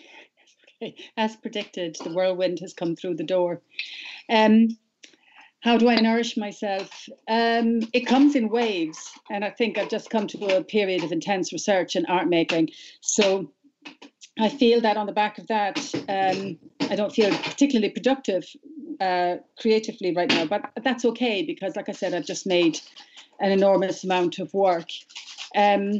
as predicted, the whirlwind has come through the door. Um, how do I nourish myself? Um, it comes in waves, and I think I've just come to a period of intense research and art making. So I feel that on the back of that, um, I don't feel particularly productive uh, creatively right now, but that's okay because, like I said, I've just made an enormous amount of work. Um,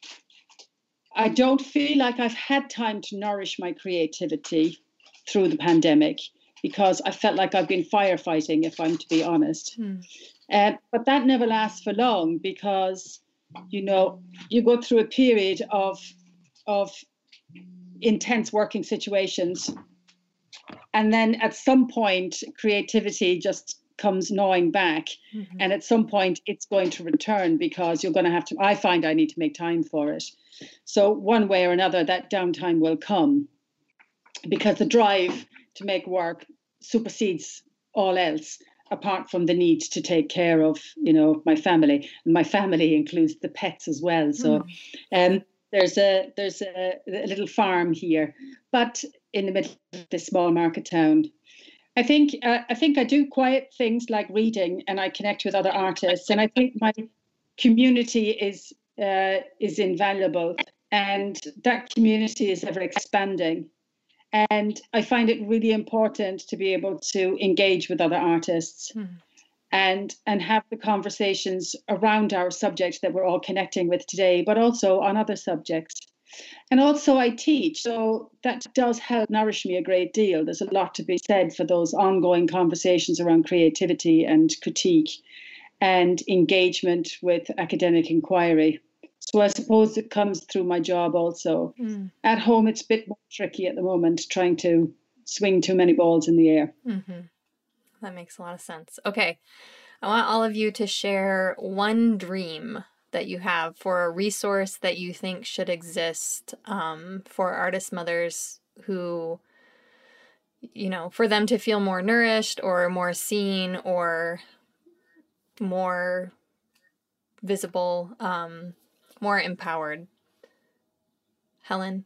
I don't feel like I've had time to nourish my creativity through the pandemic because I felt like I've been firefighting, if I'm to be honest. Hmm. Uh, but that never lasts for long because, you know, you go through a period of of intense working situations, and then at some point creativity just comes gnawing back, mm-hmm. and at some point it's going to return because you're going to have to, I find I need to make time for it. So one way or another that downtime will come because the drive to make work supersedes all else, apart from the need to take care of, you know, my family. And my family includes the pets as well. So mm. um There's a there's a, a little farm here, but in the middle of this small market town. I think uh, I think I do quiet things like reading, and I connect with other artists, and I think my community is uh, is invaluable, and that community is ever expanding, and I find it really important to be able to engage with other artists. Hmm. And and have the conversations around our subject that we're all connecting with today, but also on other subjects. And also I teach, so that does help nourish me a great deal. There's a lot to be said for those ongoing conversations around creativity and critique and engagement with academic inquiry. So I suppose it comes through my job also. Mm. At home, it's a bit more tricky at the moment, trying to swing too many balls in the air. Mm-hmm. That makes a lot of sense. Okay. I want all of you to share one dream that you have for a resource that you think should exist um, for artist mothers who, you know, for them to feel more nourished or more seen or more visible, um, more empowered. Helen?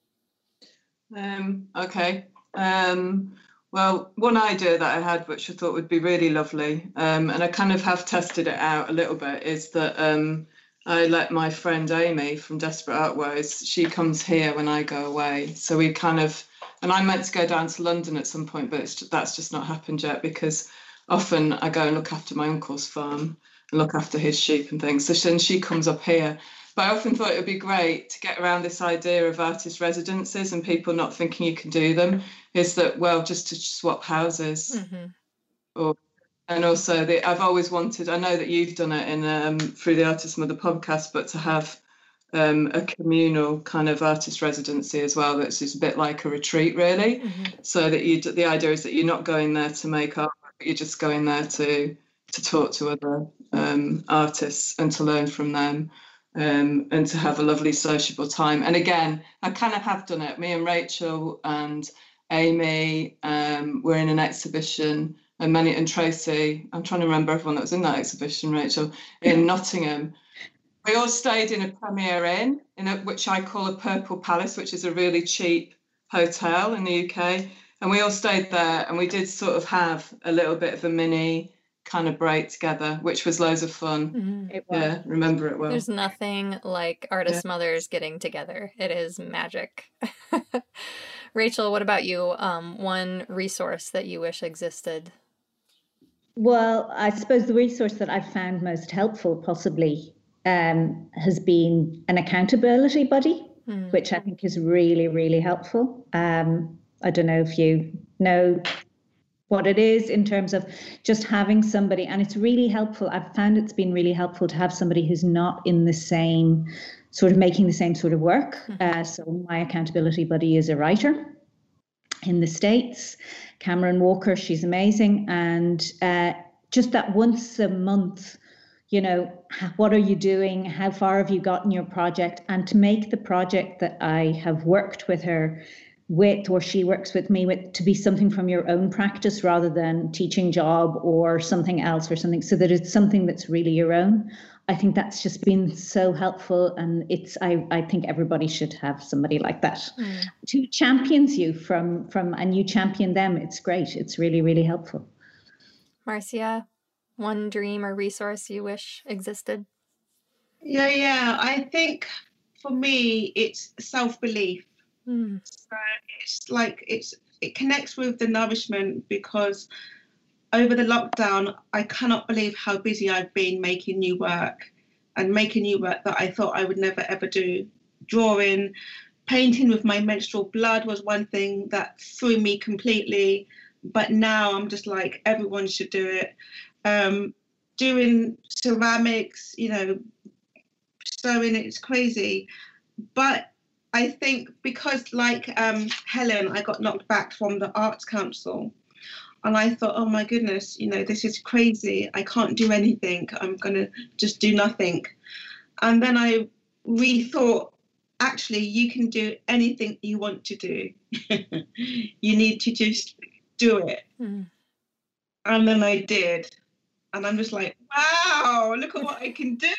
Um, okay. Um, Well, one idea that I had, which I thought would be really lovely, um, and I kind of have tested it out a little bit, is that um, I let my friend Amy from Desperate Artways, she comes here when I go away. So we kind of, and I meant to go down to London at some point, but it's, that's just not happened yet because often I go and look after my uncle's farm and look after his sheep and things. So then she comes up here. But I often thought it would be great to get around this idea of artist residences and people not thinking you can do them, is that, well, just to swap houses. Mm-hmm. Or, and also, the, I've always wanted, I know that you've done it in um, through the Artist Mother podcast, but to have um, a communal kind of artist residency as well, that's just a bit like a retreat, really. Mm-hmm. So that you, the idea is that you're not going there to make art, but you're just going there to, to talk to other um, artists and to learn from them. Um, and to have a lovely sociable time. And again, I kind of have done it. Me and Rachel and Amy um, were in an exhibition, and many and Tracy, I'm trying to remember everyone that was in that exhibition, Rachel, in Nottingham. We all stayed in a Premier Inn, in a, which I call a Purple Palace, which is a really cheap hotel in the U K. And we all stayed there, and we did sort of have a little bit of a mini kind of break together, which was loads of fun. Mm-hmm. It was. Yeah, remember it well. There's nothing like artist yeah. mothers getting together. It is magic. Rachel, what about you? Um, one resource that you wish existed? Well, I suppose the resource that I've found most helpful possibly um, has been an accountability buddy, mm-hmm. which I think is really, really helpful. Um, I don't know if you know what it is in terms of just having somebody, and it's really helpful. I've found it's been really helpful to have somebody who's not in the same sort of making the same sort of work. Mm-hmm. Uh, so my accountability buddy is a writer in the States, Cameron Walker. She's amazing. And uh, just that once a month, you know, what are you doing? How far have you gotten your project? And to make the project that I have worked with her with, or she works with me with, to be something from your own practice rather than teaching job or something else or something, so that it's something that's really your own. I think that's just been so helpful, and it's I, I think everybody should have somebody like that mm. who champions you from from and you champion them. It's great. It's really, really helpful. Marcia, one dream or resource you wish existed? Yeah, yeah. I think for me it's self-belief. Mm. So it's like it's it connects with the nourishment, because over the lockdown I cannot believe how busy I've been making new work and making new work that I thought I would never ever do. Drawing, painting with my menstrual blood was one thing that threw me completely, but now I'm just like, everyone should do it. Um, doing ceramics, you know, sewing, it's crazy. But I think because, like um, Helen, I got knocked back from the Arts Council, and I thought, oh my goodness, you know, this is crazy. I can't do anything. I'm going to just do nothing. And then I rethought, actually, you can do anything you want to do. You need to just do it. Mm. And then I did. And I'm just like, wow, look at what I can do.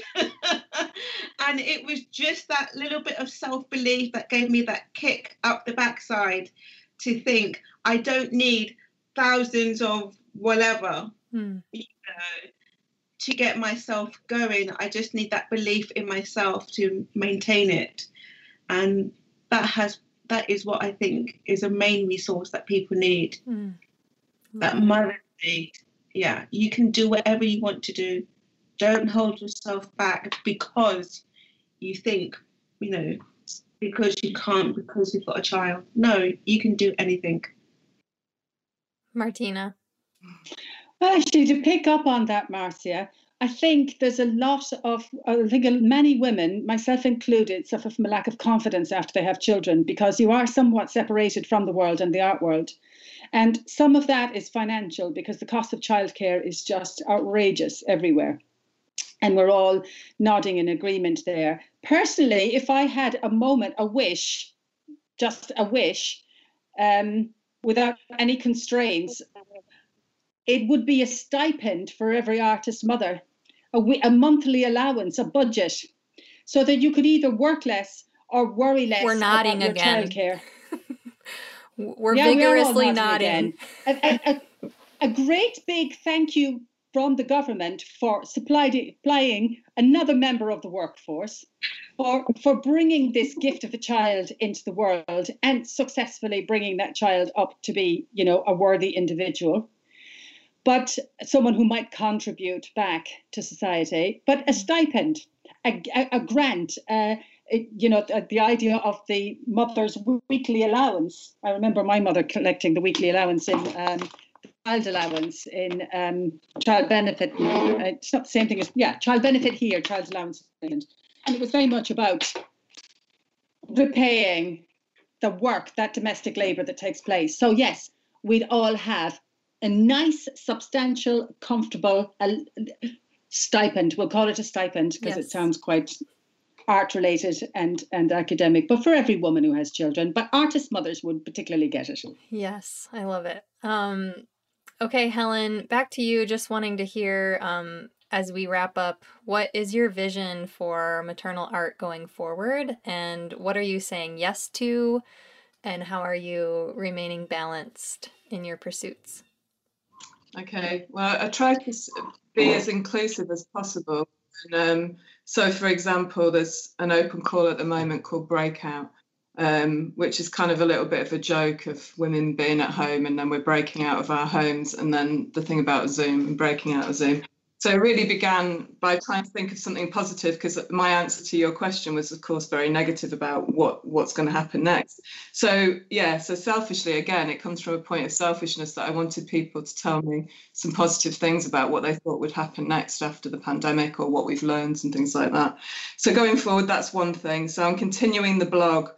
And it was just that little bit of self-belief that gave me that kick up the backside to think I don't need thousands of whatever, hmm. you know, to get myself going. I just need that belief in myself to maintain it. And that has that is what I think is a main resource that people need. Hmm. That mothers need. Yeah, you can do whatever you want to do. Don't hold yourself back because you think, you know, because you can't, because you've got a child. No, you can do anything. Martina. Actually, to pick up on that, Marcia, I think there's a lot of, I think many women, myself included, suffer from a lack of confidence after they have children, because you are somewhat separated from the world and the art world. And some of that is financial, because the cost of childcare is just outrageous everywhere. And we're all nodding in agreement there. Personally, if I had a moment, a wish, just a wish, um, without any constraints, it would be a stipend for every artist mother, a, a monthly allowance, a budget, so that you could either work less or worry less We're nodding about your again. childcare. We're yeah, vigorously nodding. nodding. A, a, a, a great big thank you from the government for supplying another member of the workforce, for, for bringing this gift of a child into the world and successfully bringing that child up to be, you know, a worthy individual, but someone who might contribute back to society, but a stipend, a, a, a grant, uh, it, you know, the, the idea of the mother's weekly allowance. I remember my mother collecting the weekly allowance in um, child allowance in um, child benefit. It's not the same thing as, yeah, child benefit here, child allowance in Ireland. And it was very much about repaying the work, that domestic labour that takes place. So yes, we'd all have a nice, substantial, comfortable uh, stipend. We'll call it a stipend because yes. It sounds quite art related and and academic, but for every woman who has children. But artist mothers would particularly get it. Yes, I love it. Um, okay, Helen, back to you. Just wanting to hear, um, as we wrap up, what is your vision for maternal art going forward, and what are you saying yes to, and how are you remaining balanced in your pursuits? Okay, well, I try to be as inclusive as possible. And, um, so, for example, there's an open call at the moment called Breakout, um, which is kind of a little bit of a joke of women being at home and then we're breaking out of our homes, and then the thing about Zoom and breaking out of Zoom. So it really began by trying to think of something positive, because my answer to your question was, of course, very negative about what, what's going to happen next. So, yeah, so selfishly, again, it comes from a point of selfishness that I wanted people to tell me some positive things about what they thought would happen next after the pandemic, or what we've learned and things like that. So going forward, that's one thing. So I'm continuing the blog,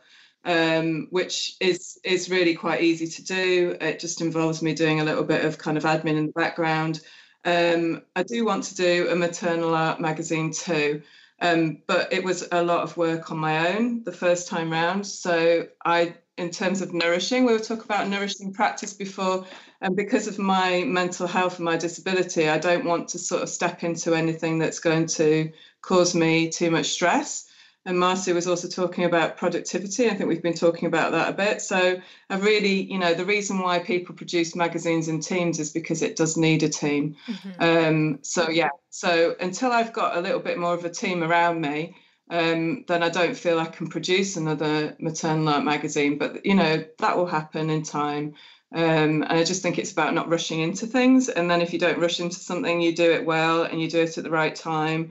um, which is, is really quite easy to do. It just involves me doing a little bit of kind of admin in the background. Um, I do want to do a maternal art magazine too, um, but it was a lot of work on my own the first time round. So I, in terms of nourishing, we were talking about nourishing practice before, and because of my mental health and my disability, I don't want to sort of step into anything that's going to cause me too much stress. And Marcia was also talking about productivity. I think we've been talking about that a bit. So I really, you know, the reason why people produce magazines in teams is because it does need a team. Mm-hmm. Um, so, yeah, so until I've got a little bit more of a team around me, um, then I don't feel I can produce another maternal art magazine. But, you know, that will happen in time. Um, and I just think it's about not rushing into things. And then if you don't rush into something, you do it well and you do it at the right time.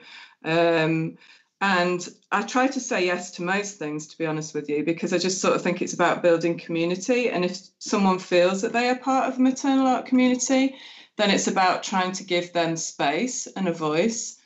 Um, And I try to say yes to most things, to be honest with you, because I just sort of think it's about building community. And if someone feels that they are part of a maternal art community, then it's about trying to give them space and a voice.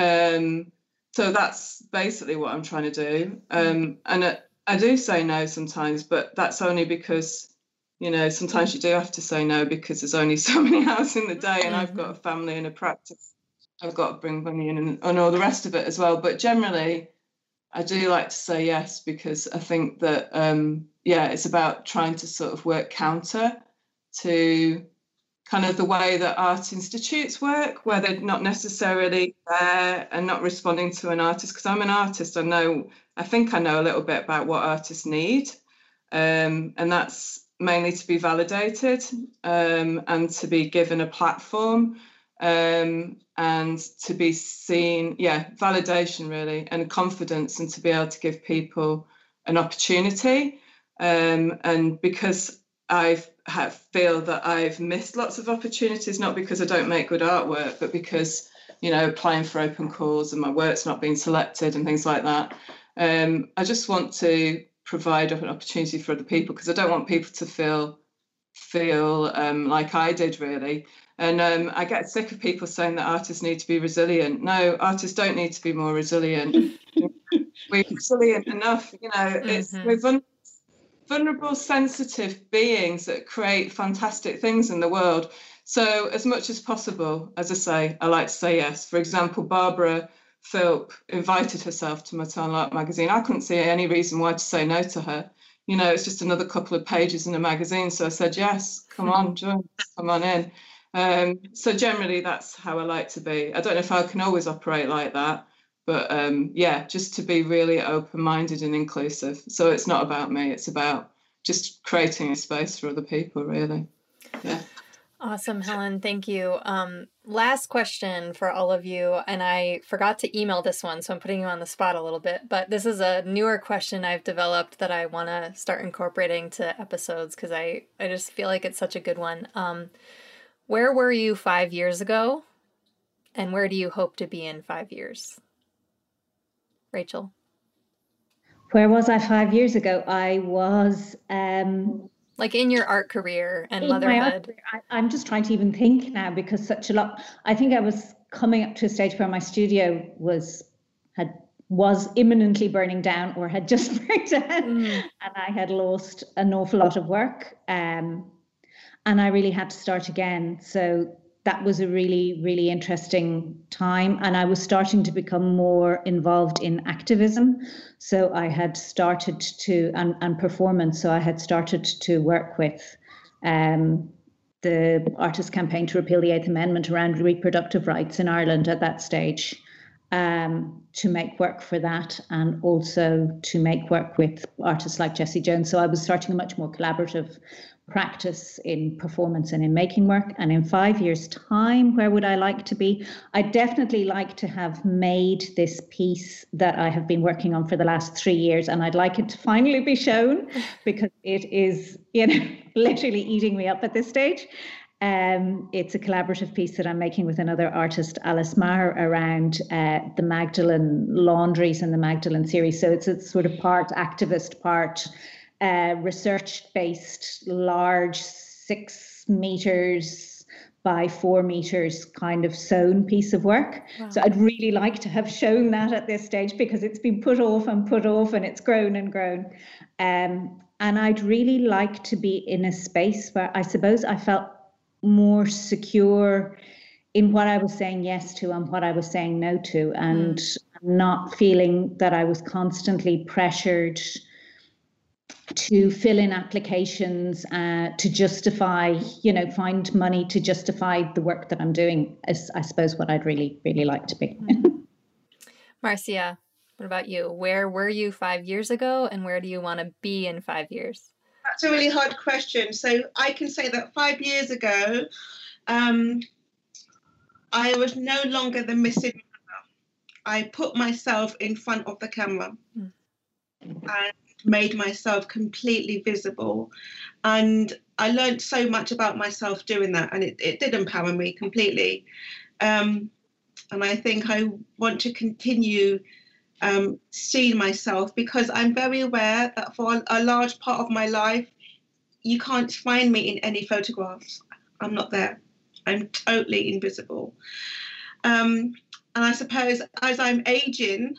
Um, so that's basically what I'm trying to do. Um, and I, I do say no sometimes, but that's only because, you know, sometimes you do have to say no because there's only so many hours in the day, and I've got a family and a practice. I've got to bring money in and, and all the rest of it as well. But generally, I do like to say yes, because I think that, um, yeah, it's about trying to sort of work counter to kind of the way that art institutes work, where they're not necessarily there and not responding to an artist. Because I'm an artist, I know, I think I know a little bit about what artists need. Um, and that's mainly to be validated um, and to be given a platform. Um, and to be seen, yeah, validation really, and confidence, and to be able to give people an opportunity. Um, and because I have feel that I've missed lots of opportunities, not because I don't make good artwork, but because, you know, applying for open calls and my work's not being selected and things like that. Um, I just want to provide an opportunity for other people, because I don't want people to feel feel um, like I did really. And um, I get sick of people saying that artists need to be resilient. No, artists don't need to be more resilient. We're resilient enough, you know. Mm-hmm. It's we're vul- vulnerable, sensitive beings that create fantastic things in the world. So as much as possible, as I say, I like to say yes. For example, Barbara Philp invited herself to Maternal Art magazine. I couldn't see any reason why to say no to her. You know, it's just another couple of pages in a magazine. So I said, yes, come on, join, come on in. Um, so generally, that's how I like to be. I don't know if I can always operate like that, but um, yeah, just to be really open-minded and inclusive. So it's not about me, it's about just creating a space for other people, really. Yeah. Awesome, Helen. Thank you. Um, last question for all of you, and I forgot to email this one, so I'm putting you on the spot a little bit, but this is a newer question I've developed that I want to start incorporating to episodes, because I, I just feel like it's such a good one. Um, Where were you five years ago, and where do you hope to be in five years? Rachel? Where was I five years ago? I was... Um, like in your art career and motherhood. Career, I, I'm just trying to even think now, because such a lot... I think I was coming up to a stage where my studio was had was imminently burning down, or had just burned down, mm. and I had lost an awful lot of work. Um, And I really had to start again. So that was a really, really interesting time. And I was starting to become more involved in activism. So I had started to, and, and performance. So I had started to work with um, the Artists' Campaign to repeal the Eighth Amendment around reproductive rights in Ireland at that stage. um, to make work for that, and also to make work with artists like Jessie Jones. So I was starting a much more collaborative practice in performance and in making work. And in five years' time, where would I like to be? I'd definitely like to have made this piece that I have been working on for the last three years, and I'd like it to finally be shown, because it is, you know, literally eating me up at this stage. Um, it's a collaborative piece that I'm making with another artist, Alice Maher, around uh, the Magdalene laundries and the Magdalene series. So it's a sort of part activist, part uh, research-based, large, six meters by four meters kind of sewn piece of work. Wow. So I'd really like to have shown that at this stage, because it's been put off and put off, and it's grown and grown. Um, and I'd really like to be in a space where I suppose I felt more secure in what I was saying yes to and what I was saying no to, and mm. not feeling that I was constantly pressured to fill in applications, uh, to justify, you know, find money to justify the work that I'm doing, is, I suppose, what I'd really, really like to be. Mm. Marcia, what about you? Where were you five years ago, and where do you want to be in five years? That's a really hard question. So I can say that five years ago, um, I was no longer the missing mother. I put myself in front of the camera mm. and made myself completely visible. And I learned so much about myself doing that, and it, it did empower me completely. Um, and I think I want to continue Um, seeing myself, because I'm very aware that for a, a large part of my life, you can't find me in any photographs. I'm not there. I'm totally invisible. Um, and I suppose as I'm aging,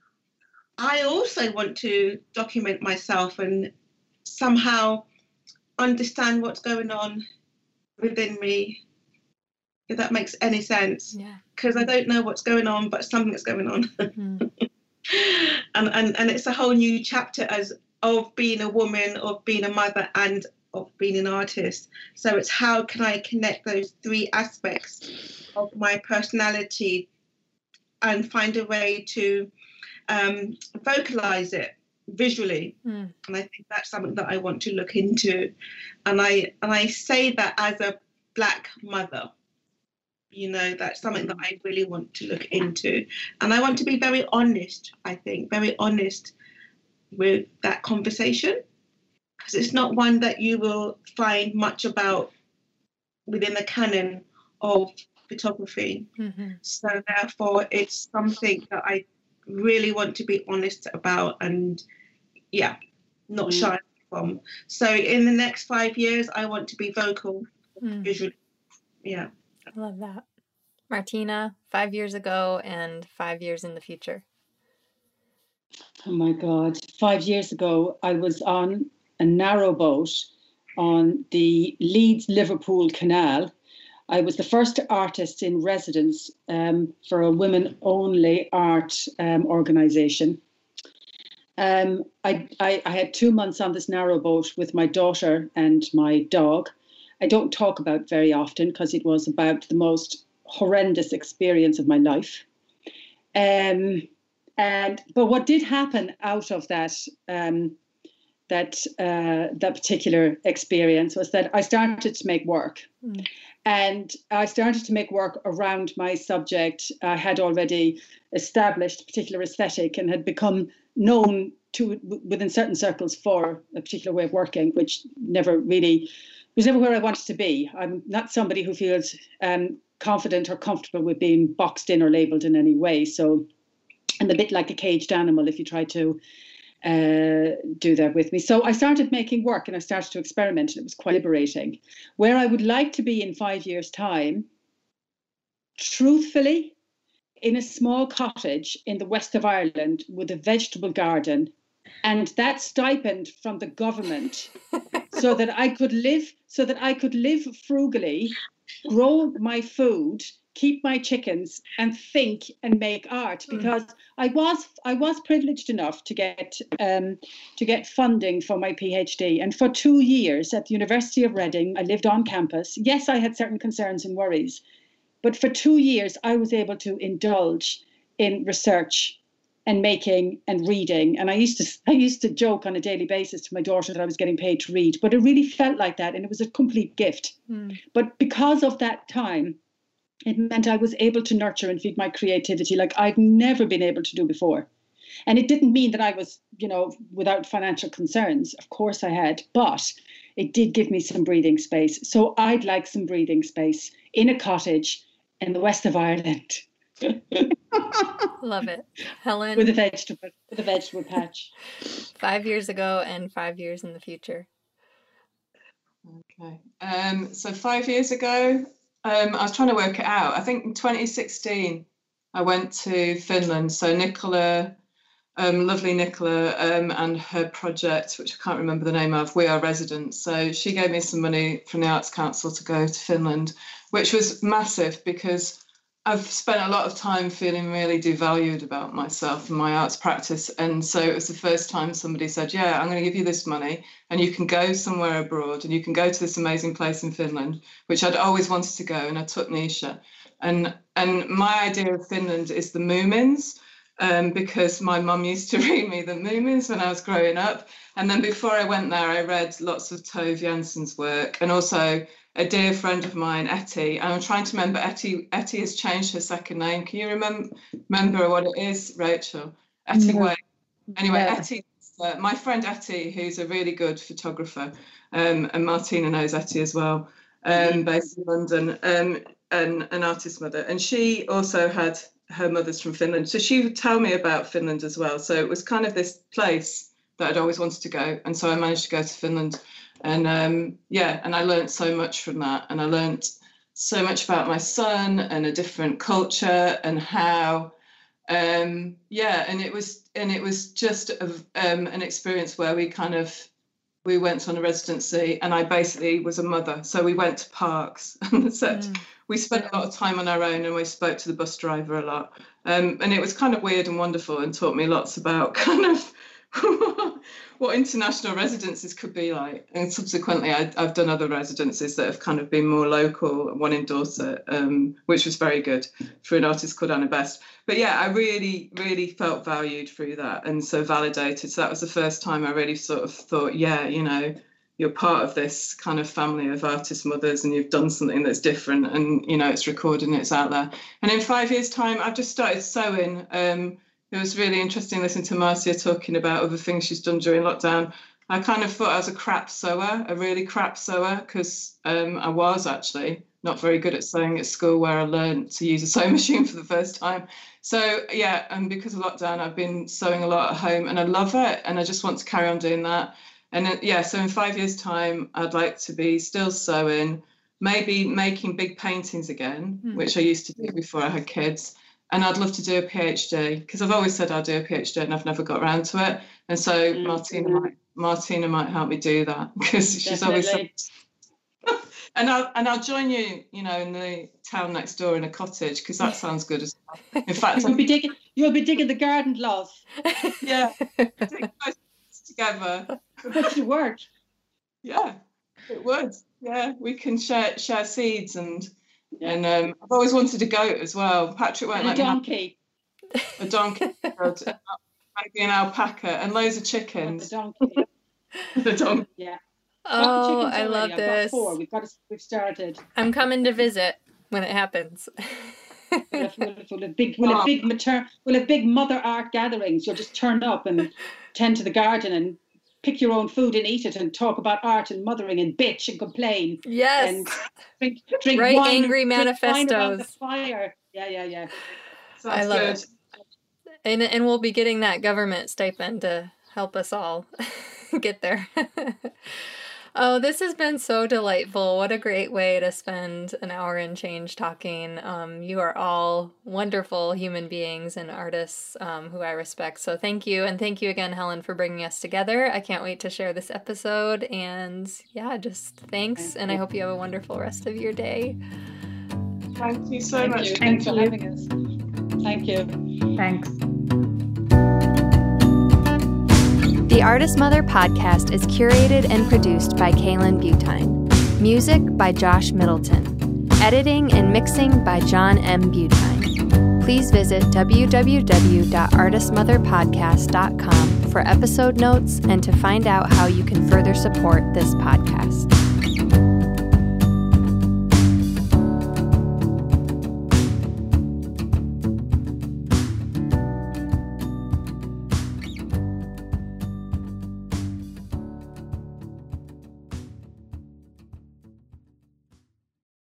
I also want to document myself and somehow understand what's going on within me, if that makes any sense. Because yeah. I don't know what's going on, but something's going on. Mm. And, and and it's a whole new chapter as of being a woman, of being a mother, and of being an artist. So it's how can I connect those three aspects of my personality and find a way to um, vocalize it visually. Mm. And I think that's something that I want to look into. And I and I say that as a Black mother. You know, that's something that I really want to look into. And I want to be very honest, I think, very honest with that conversation, because it's not one that you will find much about within the canon of photography. Mm-hmm. So therefore, it's something that I really want to be honest about and, yeah, not mm. shy from. So in the next five years, I want to be vocal, mm. visually. Yeah. I love that. Martina, five years ago and five years in the future. Oh my God. Five years ago, I was on a narrowboat on the Leeds-Liverpool Canal. I was the first artist in residence um, for a women-only art um, organisation. Um, I, I, I had two months on this narrowboat with my daughter and my dog. I don't talk about it very often because it was about the most horrendous experience of my life. Um, and but what did happen out of that um, that uh, that particular experience was that I started to make work. Mm. And I started to make work around my subject. I had already established a particular aesthetic and had become known to within certain circles for a particular way of working, which never really was never where I wanted to be. I'm not somebody who feels um, confident or comfortable with being boxed in or labelled in any way. So I'm a bit like a caged animal if you try to uh, do that with me. So I started making work and I started to experiment, and it was quite liberating. Where I would like to be in five years' time, truthfully, in a small cottage in the west of Ireland with a vegetable garden and that stipend from the government so that I could live, so that I could live frugally, grow my food, keep my chickens, and think and make art, because I was I was privileged enough to get um, to get funding for my PhD. And for two years at the University of Reading, I lived on campus. Yes, I had certain concerns and worries, but for two years I was able to indulge in research and making and reading. And I used to I used to joke on a daily basis to my daughter that I was getting paid to read, but it really felt like that, and it was a complete gift. Mm. But because of that time, it meant I was able to nurture and feed my creativity like I'd never been able to do before. And it didn't mean that I was, you know, without financial concerns. Of course I had, but it did give me some breathing space. So I'd like some breathing space in a cottage in the west of Ireland. Love it. Helen. With a vegetable, with a vegetable patch. Five years ago and five years in the future. Okay. Um, so five years ago, um, I was trying to work it out. I think in twenty sixteen, I went to Finland. So Nicola, um, lovely Nicola, um, and her project, which I can't remember the name of, We Are Residents. So she gave me some money from the Arts Council to go to Finland, which was massive because I've spent a lot of time feeling really devalued about myself and my arts practice. And so it was the first time somebody said, yeah, I'm going to give you this money and you can go somewhere abroad and you can go to this amazing place in Finland, which I'd always wanted to go. And I took Nisha. And and my idea of Finland is the Moomins, um, because my mum used to read me the Moomins when I was growing up. And then before I went there, I read lots of Tove Janssen's work, and also a dear friend of mine, Etty, and I'm trying to remember, Etty, Etty has changed her second name. Can you remember remember what it is, Rachel? Etty No. Way. Anyway, No. Etty, uh, my friend Etty, who's a really good photographer, um, and Martina knows Etty as well, um, based in London, um, and an artist mother. And she also had her mother's from Finland. So she would tell me about Finland as well. So it was kind of this place that I'd always wanted to go. And so I managed to go to Finland. And um, yeah, and I learned so much from that. And I learned so much about my son and a different culture and how, um, yeah, and it was and it was just a, um, an experience where we kind of, we went on a residency and I basically was a mother. So we went to parks and so mm. we spent a lot of time on our own and we spoke to the bus driver a lot. Um, and it was kind of weird and wonderful and taught me lots about kind of what international residencies could be like. And subsequently I, I've done other residencies that have kind of been more local, one in Dorset, um, which was very good, for an artist called Anna Best. But yeah, I really, really felt valued through that and so validated. So that was the first time I really sort of thought, yeah, you know, you're part of this kind of family of artist mothers and you've done something that's different and, you know, it's recorded and it's out there. And in five years' time, I've just started sewing. Um, It was really interesting listening to Marcia talking about other things she's done during lockdown. I kind of thought I was a crap sewer, a really crap sewer, because um, I was actually not very good at sewing at school, where I learned to use a sewing machine for the first time. So yeah, and because of lockdown, I've been sewing a lot at home and I love it. And I just want to carry on doing that. And then, yeah, so in five years' time, I'd like to be still sewing, maybe making big paintings again, mm. which I used to do before I had kids. And I'd love to do a PhD, because I've always said I'll do a PhD and I've never got around to it. And so mm-hmm. Martina might Martina might help me do that, because she's always said, and I'll and I'll join you, you know, in the town next door in a cottage, because that sounds good as well. In fact, you'll be digging you'll be digging the garden, love. Yeah, dig together. That should work. Yeah, it would. Yeah, we can share share seeds and. Yeah. And um, I've always wanted a goat as well. Patrick won't and let a donkey. me have a donkey. Maybe an alpaca and loads of chickens. The donkey. The donkey. Yeah. Oh, I love I've this. Got four. We've got. To, we've started. I'm coming to visit when it happens. we'll, have, we'll, have, we'll have big. We'll have big mater, We'll have big mother art gatherings. You'll just turn up and tend to the garden and pick your own food and eat it and talk about art and mothering and bitch and complain. Yes. And drink, drink Write wine, angry drink manifestos. Wine around the fire. Yeah, yeah, yeah. Sounds I love good. it. And and we'll be getting that government stipend to help us all get there. Oh, this has been so delightful. What a great way to spend an hour and change talking. Um, you are all wonderful human beings and artists um, who I respect. So thank you. And thank you again, Helen, for bringing us together. I can't wait to share this episode. And yeah, just thanks. And I hope you have a wonderful rest of your day. Thank you so Thank much. You. Thank Thanks you. for having us. Thank you. Thanks. The Artist Mother podcast is curated and produced by Kaylin Butine. Music by Josh Middleton. Editing and mixing by John M. Butine. please visit w w w dot artist mother podcast dot com for episode notes and to find out how you can further support this podcast.